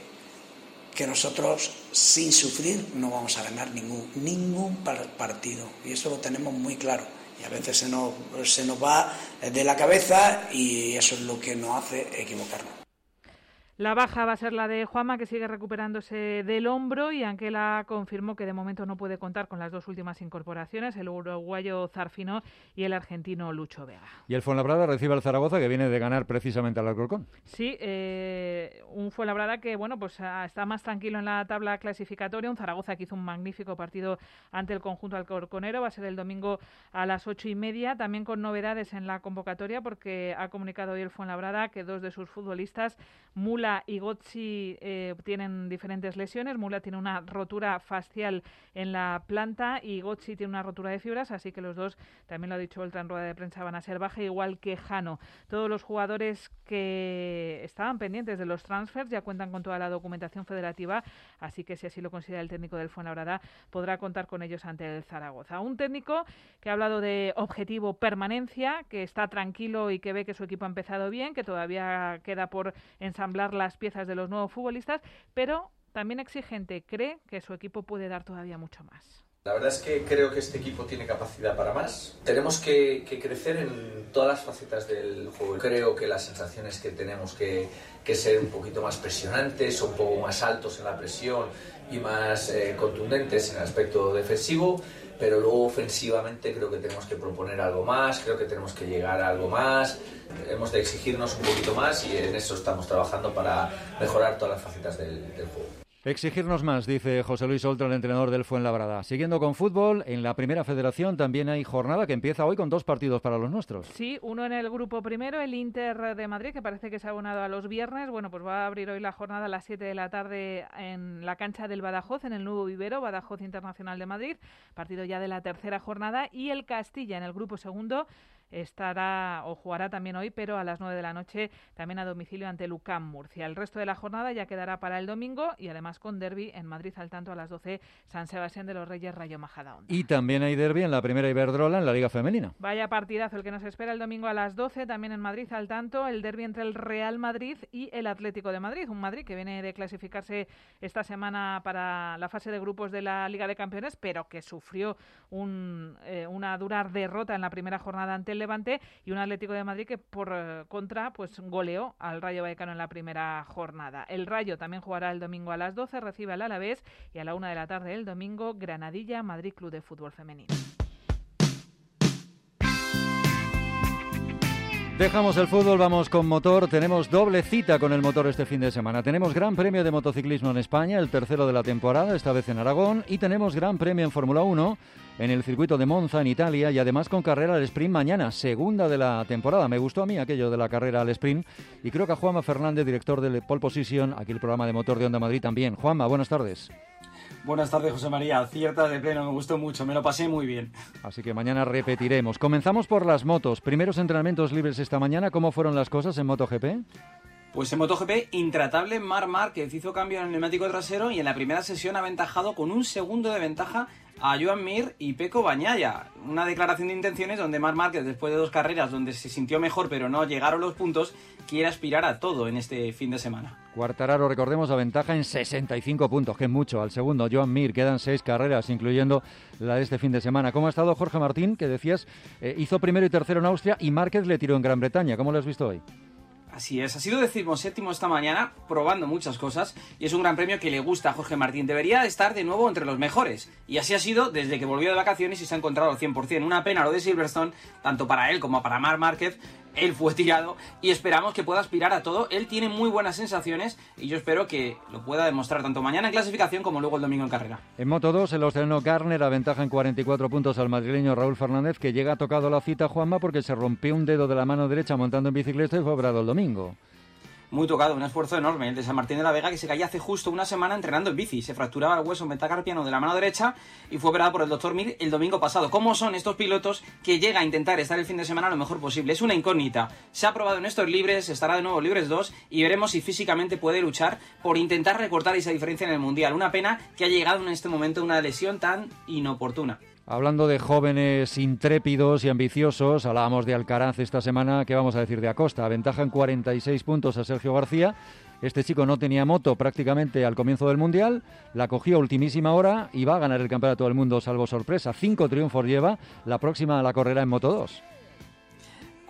nosotros sin sufrir no vamos a ganar ningún partido, y eso lo tenemos muy claro. Y a veces se nos va de la cabeza, y eso es lo que nos hace equivocarnos. La baja va a ser la de Juanma, que sigue recuperándose del hombro, y Anquela confirmó que de momento no puede contar con las dos últimas incorporaciones, el uruguayo Zarfino y el argentino Lucho Vega. Y el Fuenlabrada recibe al Zaragoza, que viene de ganar precisamente al Alcorcón. Sí, un Fuenlabrada que pues está más tranquilo en la tabla clasificatoria, un Zaragoza que hizo un magnífico partido ante el conjunto alcorconero. Va a ser el domingo a las 8:30, también con novedades en la convocatoria, porque ha comunicado hoy el Fuenlabrada que dos de sus futbolistas, Mula y Gozzi, tienen diferentes lesiones. Mula tiene una rotura facial en la planta y Gozzi tiene una rotura de fibras, así que los dos, también lo ha dicho Oltra en rueda de prensa, van a ser baja, igual que Jano. Todos los jugadores que estaban pendientes de los transfers ya cuentan con toda la documentación federativa, así que si así lo considera el técnico del Fuenlabrada, podrá contar con ellos ante el Zaragoza. Un técnico que ha hablado de objetivo permanencia, que está tranquilo y que ve que su equipo ha empezado bien, que todavía queda por ensamblar las piezas de los nuevos futbolistas, pero también exigente, cree que su equipo puede dar todavía mucho más. La verdad es que creo que este equipo tiene capacidad para más. Tenemos que crecer en todas las facetas del juego. Creo que las sensaciones que tenemos que ser un poquito más presionantes, un poco más altos en la presión y más contundentes en el aspecto defensivo, pero luego ofensivamente creo que tenemos que proponer algo más, creo que tenemos que llegar a algo más, hemos de exigirnos un poquito más y en eso estamos trabajando para mejorar todas las facetas del juego. Exigirnos más, dice José Luis Oltra, el entrenador del Fuenlabrada. Siguiendo con fútbol, en la Primera Federación también hay jornada que empieza hoy con 2 partidos para los nuestros. Sí, uno en el grupo primero, el Inter de Madrid, que parece que se ha abonado a los viernes. Bueno, pues va a abrir hoy la jornada a las 7 de la tarde en la cancha del Badajoz, en el nuevo vivero, Badajoz Internacional de Madrid. Partido ya de la tercera jornada. Y el Castilla en el grupo segundo estará o jugará también hoy, pero a las 9 de la noche, también a domicilio ante el UCAM Murcia. El resto de la jornada ya quedará para el domingo y además con derbi en Madrid al tanto a las 12, San Sebastián de los Reyes Rayo Majadahonda. Y también hay derbi en la Primera Iberdrola en la Liga Femenina. Vaya partidazo el que nos espera el domingo a las 12, también en Madrid al tanto, el derbi entre el Real Madrid y el Atlético de Madrid, un Madrid que viene de clasificarse esta semana para la fase de grupos de la Liga de Campeones, pero que sufrió una dura derrota en la primera jornada ante el Levante, y un Atlético de Madrid que por contra pues goleó al Rayo Vallecano en la primera jornada. El Rayo también jugará el domingo a las 12, recibe al Alavés, y a la 1 de la tarde el domingo Granadilla Madrid Club de Fútbol Femenino. Dejamos el fútbol, vamos con motor. Tenemos doble cita con el motor este fin de semana. Tenemos Gran Premio de Motociclismo en España, el tercero de la temporada, esta vez en Aragón, y tenemos Gran Premio en Fórmula 1 en el circuito de Monza, en Italia, y además con carrera al sprint mañana, segunda de la temporada. Me gustó a mí aquello de la carrera al sprint, y creo que a Juanma Fernández, director de Pole Position, aquí el programa de motor de Onda Madrid también. Juanma, buenas tardes. Buenas tardes, José María. Acierta de pleno, me gustó mucho, me lo pasé muy bien. Así que mañana repetiremos. Comenzamos por las motos. Primeros entrenamientos libres esta mañana. ¿Cómo fueron las cosas en MotoGP? Pues en MotoGP, intratable Marc Márquez hizo cambio en el neumático trasero y en la primera sesión ha aventajado con 1 segundo de ventaja a Joan Mir y Pecco Bagnaia. Una declaración de intenciones donde Marc Márquez, después de 2 carreras donde se sintió mejor pero no llegaron los puntos, quiere aspirar a todo en este fin de semana. Quartararo, recordemos, aventaja en 65 puntos, que es mucho, al segundo Joan Mir. Quedan 6 carreras, incluyendo la de este fin de semana. ¿Cómo ha estado Jorge Martín, que decías, hizo primero y tercero en Austria y Márquez le tiró en Gran Bretaña? ¿Cómo lo has visto hoy? Así es, ha sido 17º esta mañana, probando muchas cosas, y es un gran premio que le gusta a Jorge Martín. Debería estar de nuevo entre los mejores, y así ha sido desde que volvió de vacaciones y se ha encontrado al 100%. Una pena lo de Silverstone, tanto para él como para Marc Márquez. Él fue tirado y esperamos que pueda aspirar a todo. Él tiene muy buenas sensaciones y yo espero que lo pueda demostrar tanto mañana en clasificación como luego el domingo en carrera. En Moto2, el australiano Garner aventaja en 44 puntos al madrileño Raúl Fernández, que llega tocado la cita, Juanma, porque se rompió un dedo de la mano derecha montando en bicicleta y fue operado el domingo. Muy tocado, un esfuerzo enorme el de San Martín de la Vega, que se caía hace justo una semana entrenando en bici. Se fracturaba el hueso metacarpiano de la mano derecha y fue operado por el doctor Mir el domingo pasado. ¿Cómo son estos pilotos que llega a intentar estar el fin de semana lo mejor posible? Es una incógnita. Se ha probado en estos libres, estará de nuevo libres 2 y veremos si físicamente puede luchar por intentar recortar esa diferencia en el Mundial. Una pena que ha llegado en este momento una lesión tan inoportuna. Hablando de jóvenes intrépidos y ambiciosos, hablábamos de Alcaraz esta semana. ¿Qué vamos a decir de Acosta? Aventaja en 46 puntos a Sergio García. Este chico no tenía moto prácticamente al comienzo del Mundial, la cogió a ultimísima hora y va a ganar el Campeonato del Mundo, salvo sorpresa. 5 triunfos lleva, la próxima la correrá en Moto2.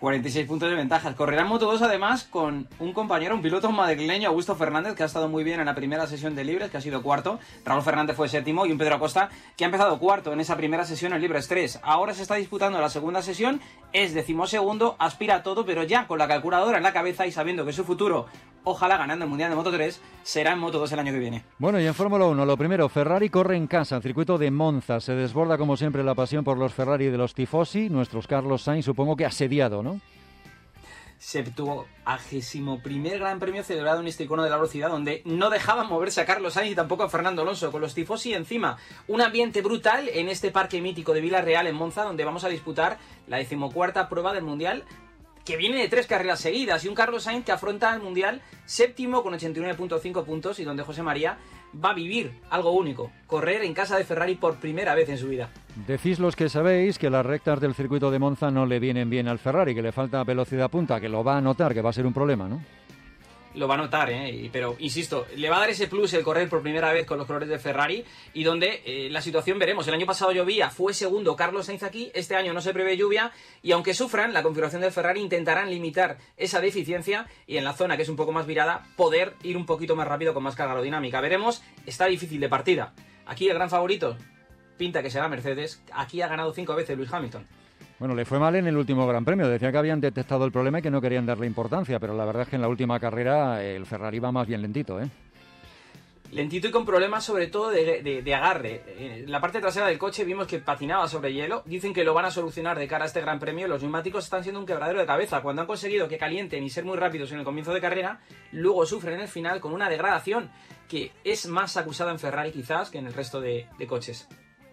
46 puntos de ventaja. Correrá en Moto2 además con un compañero, un piloto madrileño, Augusto Fernández, que ha estado muy bien en la primera sesión de libres, que ha sido cuarto. Raúl Fernández fue séptimo y un Pedro Acosta que ha empezado cuarto en esa primera sesión en libres 3. Ahora se está disputando la segunda sesión, es 12º, aspira a todo, pero ya con la calculadora en la cabeza y sabiendo que su futuro, ojalá ganando el Mundial de Moto 3, será en Moto 2 el año que viene. Bueno, y en Fórmula 1, lo primero, Ferrari corre en casa, el circuito de Monza. Se desborda como siempre la pasión por los Ferrari de los tifosi. Nuestros Carlos Sainz, supongo que asediado, ¿no? 71º Gran Premio celebrado en este icono de la velocidad, donde no dejaban moverse a Carlos Sainz y tampoco a Fernando Alonso, con los tifosi encima. Un ambiente brutal en este parque mítico de Villarreal en Monza, donde vamos a disputar la 14ª prueba del Mundial, que viene de 3 carreras seguidas, y un Carlos Sainz que afronta el Mundial séptimo con 89.5 puntos, y donde José María va a vivir algo único, correr en casa de Ferrari por primera vez en su vida. Decís los que sabéis que las rectas del circuito de Monza no le vienen bien al Ferrari, que le falta velocidad punta, que lo va a notar, que va a ser un problema, ¿no? Lo va a notar, pero insisto, le va a dar ese plus el correr por primera vez con los colores de Ferrari, y donde la situación veremos. El año pasado llovía, fue segundo Carlos Sainz aquí, este año no se prevé lluvia, y aunque sufran, la configuración del Ferrari intentarán limitar esa deficiencia y en la zona que es un poco más virada, poder ir un poquito más rápido con más carga aerodinámica. Veremos, está difícil de partida. Aquí el gran favorito pinta que será Mercedes. Aquí ha ganado 5 veces Lewis Hamilton. Bueno, le fue mal en el último Gran Premio. Decía que habían detectado el problema y que no querían darle importancia, pero la verdad es que en la última carrera el Ferrari va más bien lentito, ¿eh? Lentito y con problemas sobre todo de agarre. En la parte trasera del coche vimos que patinaba sobre hielo. Dicen que lo van a solucionar de cara a este Gran Premio. Los neumáticos están siendo un quebradero de cabeza. Cuando han conseguido que calienten y ser muy rápidos en el comienzo de carrera, luego sufren en el final con una degradación que es más acusada en Ferrari quizás que en el resto de coches.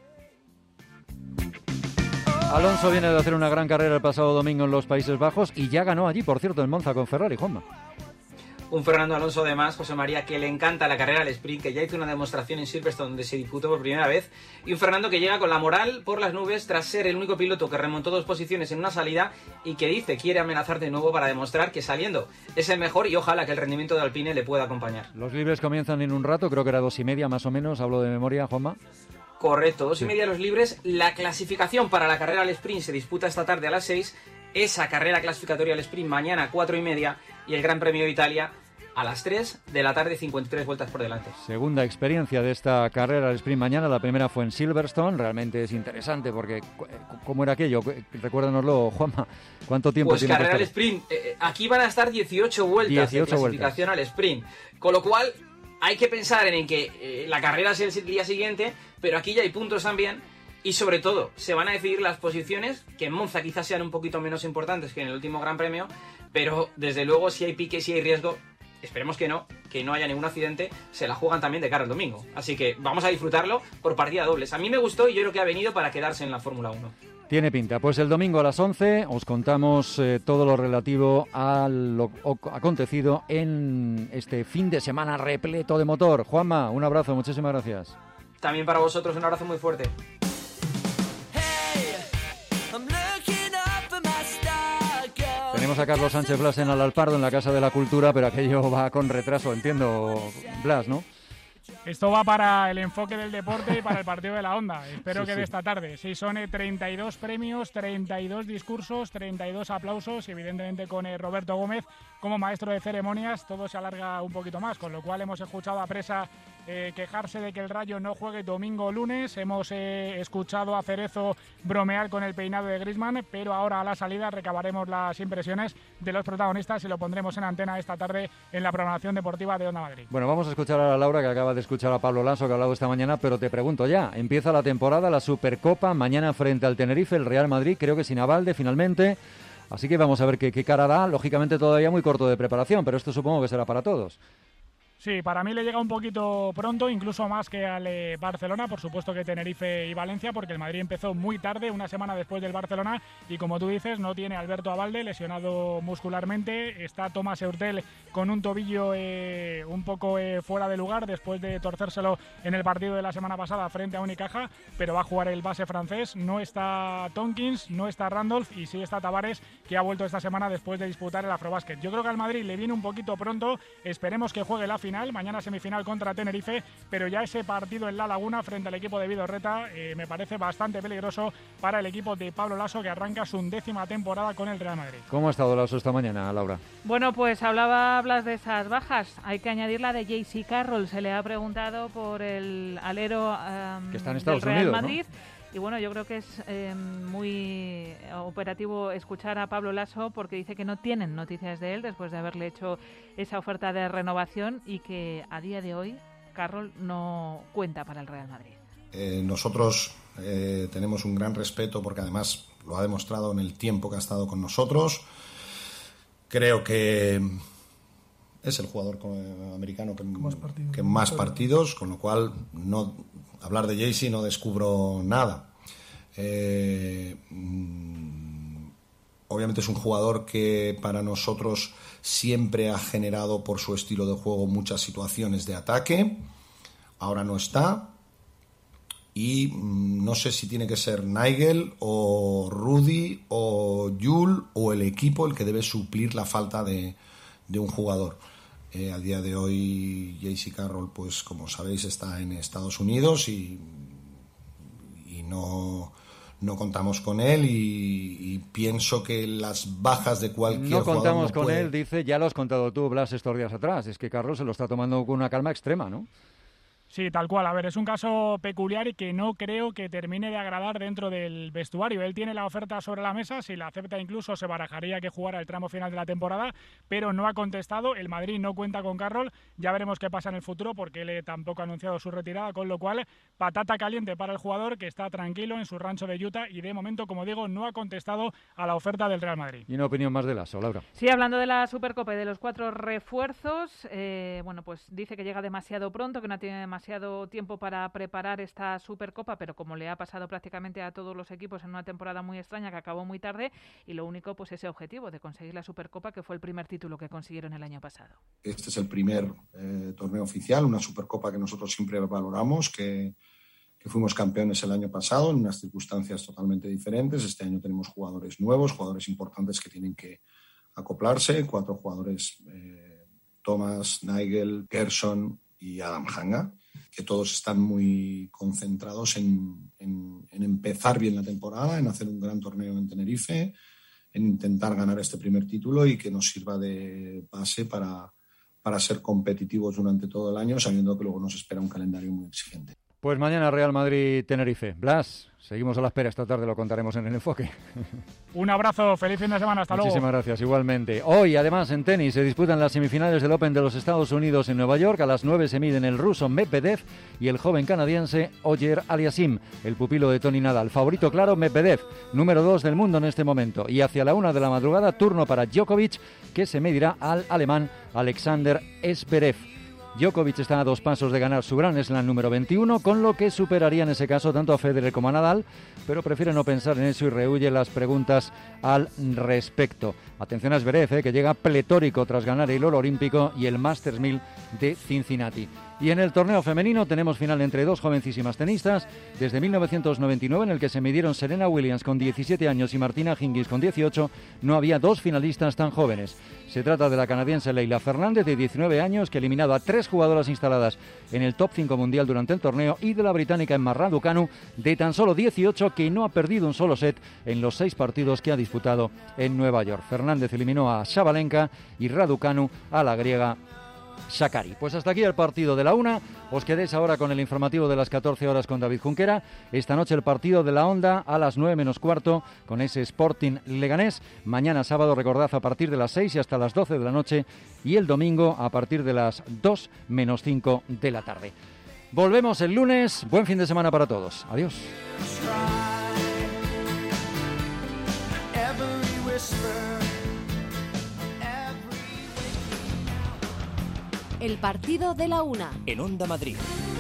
Alonso viene de hacer una gran carrera el pasado domingo en los Países Bajos y ya ganó allí, por cierto, en Monza con Ferrari, Juanma. Un Fernando Alonso además, José María, que le encanta la carrera al sprint, que ya hizo una demostración en Silverstone donde se disputó por primera vez, y un Fernando que llega con la moral por las nubes tras ser el único piloto que remontó 2 posiciones en una salida y que dice quiere amenazar de nuevo para demostrar que saliendo es el mejor y ojalá que el rendimiento de Alpine le pueda acompañar. Los libres comienzan en un rato, creo que era 2:30 más o menos, hablo de memoria, Juanma. Correcto, 2:30 los libres. La clasificación para la carrera al sprint se disputa esta tarde a las 6. Esa carrera clasificatoria al sprint mañana a 4:30 y el Gran Premio de Italia a las 3 de la tarde, 53 vueltas por delante. Segunda experiencia de esta carrera al sprint mañana. La primera fue en Silverstone. Realmente es interesante porque ¿cómo era aquello? Recuérdanoslo, Juanma. ¿Cuánto tiempo tiene? Pues carrera al sprint. Aquí van a estar 18 vueltas de clasificación al sprint. Con lo cual hay que pensar en que la carrera es el día siguiente, pero aquí ya hay puntos también. Y sobre todo, se van a decidir las posiciones, que en Monza quizás sean un poquito menos importantes que en el último Gran Premio, pero desde luego si hay pique, si hay riesgo, esperemos que no haya ningún accidente, se la juegan también de cara al domingo. Así que vamos a disfrutarlo por partida dobles. A mí me gustó y yo creo que ha venido para quedarse en la Fórmula 1. Tiene pinta. Pues el domingo a las 11 os contamos todo lo relativo a lo acontecido en este fin de semana repleto de motor. Juanma, un abrazo, muchísimas gracias. También para vosotros un abrazo muy fuerte. Tenemos a Carlos Sánchez Blas en Alalpardo, en la Casa de la Cultura, pero aquello va con retraso, entiendo, Blas, ¿no? Esto va para el enfoque del deporte y para el partido de la Onda. Espero Sí, que de sí. esta tarde. Sí, son 32 premios, 32 discursos, 32 aplausos y evidentemente con Roberto Gómez como maestro de ceremonias todo se alarga un poquito más, con lo cual hemos escuchado a Presa quejarse de que el Rayo no juegue domingo o lunes, hemos escuchado a Cerezo bromear con el peinado de Griezmann, pero ahora a la salida recabaremos las impresiones de los protagonistas y lo pondremos en antena esta tarde en la programación deportiva de Onda Madrid. Bueno, vamos a escuchar a Laura, que acaba de escuchar a Pablo Lasso, que ha hablado esta mañana, pero te pregunto ya, empieza la temporada, la Supercopa, mañana frente al Tenerife, el Real Madrid, creo que sin Avalde finalmente, así que vamos a ver qué cara da, lógicamente todavía muy corto de preparación, pero esto supongo que será para todos. Sí, para mí le llega un poquito pronto, incluso más que al Barcelona, por supuesto que Tenerife y Valencia, porque el Madrid empezó muy tarde, una semana después del Barcelona, y como tú dices, no tiene a Alberto Abalde, lesionado muscularmente, está Thomas Heurtel con un tobillo un poco fuera de lugar, después de torcérselo en el partido de la semana pasada frente a Unicaja, pero va a jugar el base francés, no está Tonkins, no está Randolph, y sí está Tavares, que ha vuelto esta semana después de disputar el Afrobásquet. Yo creo que al Madrid le viene un poquito pronto, esperemos que juegue la final, final, mañana semifinal contra Tenerife, pero ya ese partido en La Laguna frente al equipo de Vidorreta me parece bastante peligroso para el equipo de Pablo Laso, que arranca su 10ª temporada con el Real Madrid. ¿Cómo ha estado Laso esta mañana, Laura? Bueno, pues hablas de esas bajas. Hay que añadir la de JC Carroll. Se le ha preguntado por el alero que está en del Real Unidos, Madrid. ¿no? Y bueno, yo creo que es muy operativo escuchar a Pablo Laso, porque dice que no tienen noticias de él después de haberle hecho esa oferta de renovación y que a día de hoy Carroll no cuenta para el Real Madrid. Nosotros tenemos un gran respeto, porque además lo ha demostrado en el tiempo que ha estado con nosotros. Creo que es el jugador americano que más partidos, con lo cual no hablar de Jaycee no descubro nada. Obviamente es un jugador que para nosotros siempre ha generado por su estilo de juego muchas situaciones de ataque. Ahora no está. Y no sé si tiene que ser Nigel o Rudy o Jul o el equipo el que debe suplir la falta de un jugador. A día de hoy JC Carroll, pues como sabéis, está en Estados Unidos y no contamos con él y pienso que las bajas de cualquier no jugador contamos con puede... él, dice, ya lo has contado tú, Blas, estos días atrás. Es que Carroll se lo está tomando con una calma extrema, ¿no? Sí, tal cual. A ver, es un caso peculiar y que no creo que termine de agradar dentro del vestuario. Él tiene la oferta sobre la mesa, si la acepta incluso se barajaría que jugara el tramo final de la temporada, pero no ha contestado. El Madrid no cuenta con Carroll, ya veremos qué pasa en el futuro, porque él tampoco ha anunciado su retirada, con lo cual patata caliente para el jugador, que está tranquilo en su rancho de Utah y de momento, como digo, no ha contestado a la oferta del Real Madrid. Y una opinión más de Laso, Laura. Sí, hablando de la Supercopa y de los 4 refuerzos, bueno, pues dice que llega demasiado pronto, que no tiene demasiado tiempo para preparar esta Supercopa, pero como le ha pasado prácticamente a todos los equipos en una temporada muy extraña que acabó muy tarde, y lo único, pues ese objetivo de conseguir la Supercopa, que fue el primer título que consiguieron el año pasado. Este es el primer torneo oficial, una Supercopa que nosotros siempre valoramos, que fuimos campeones el año pasado en unas circunstancias totalmente diferentes. Este año tenemos jugadores nuevos, jugadores importantes que tienen que acoplarse, 4 jugadores, Thomas, Nigel, Gerson y Adam Hanga, que todos están muy concentrados en empezar bien la temporada, en hacer un gran torneo en Tenerife, en intentar ganar este primer título y que nos sirva de base para ser competitivos durante todo el año, sabiendo que luego nos espera un calendario muy exigente. Pues mañana Real Madrid-Tenerife. Blas, seguimos a la espera, esta tarde lo contaremos en el enfoque. Un abrazo, feliz fin de semana, hasta luego. Muchísimas gracias, igualmente. Hoy, además, en tenis se disputan las semifinales del Open de los Estados Unidos en Nueva York. A las 9 se miden el ruso Medvedev y el joven canadiense Ogier Aliassime, el pupilo de Toni Nadal. Favorito claro, Medvedev, número 2 del mundo en este momento. Y hacia la 1 de la madrugada, turno para Djokovic, que se medirá al alemán Alexander Zverev. Djokovic está a 2 pasos de ganar su Grand Slam número 21, con lo que superaría en ese caso tanto a Federer como a Nadal, pero prefiere no pensar en eso y rehúye las preguntas al respecto. Atención a Zverev, que llega pletórico tras ganar el oro olímpico y el Masters 1000 de Cincinnati. Y en el torneo femenino tenemos final entre 2 jovencísimas tenistas desde 1999, en el que se midieron Serena Williams con 17 años y Martina Hingis con 18. No había 2 finalistas tan jóvenes. Se trata de la canadiense Leila Fernández, de 19 años, que ha eliminado a 3 jugadoras instaladas en el top 5 mundial durante el torneo, y de la británica Emma Raducanu, de tan solo 18, que no ha perdido un solo set en los 6 partidos que ha disputado en Nueva York. Fernández eliminó a Sabalenka y Raducanu a la griega Sha'Carri. Pues hasta aquí el partido de la 1. Os quedéis ahora con el informativo de las 14 horas con David Junquera. Esta noche el partido de la Onda a las 9 menos cuarto con ese Sporting Leganés. Mañana sábado, recordad, a partir de las 6 y hasta las 12 de la noche. Y el domingo a partir de las 2 menos 5 de la tarde. Volvemos el lunes. Buen fin de semana para todos. Adiós. El partido de la 1. En Onda Madrid.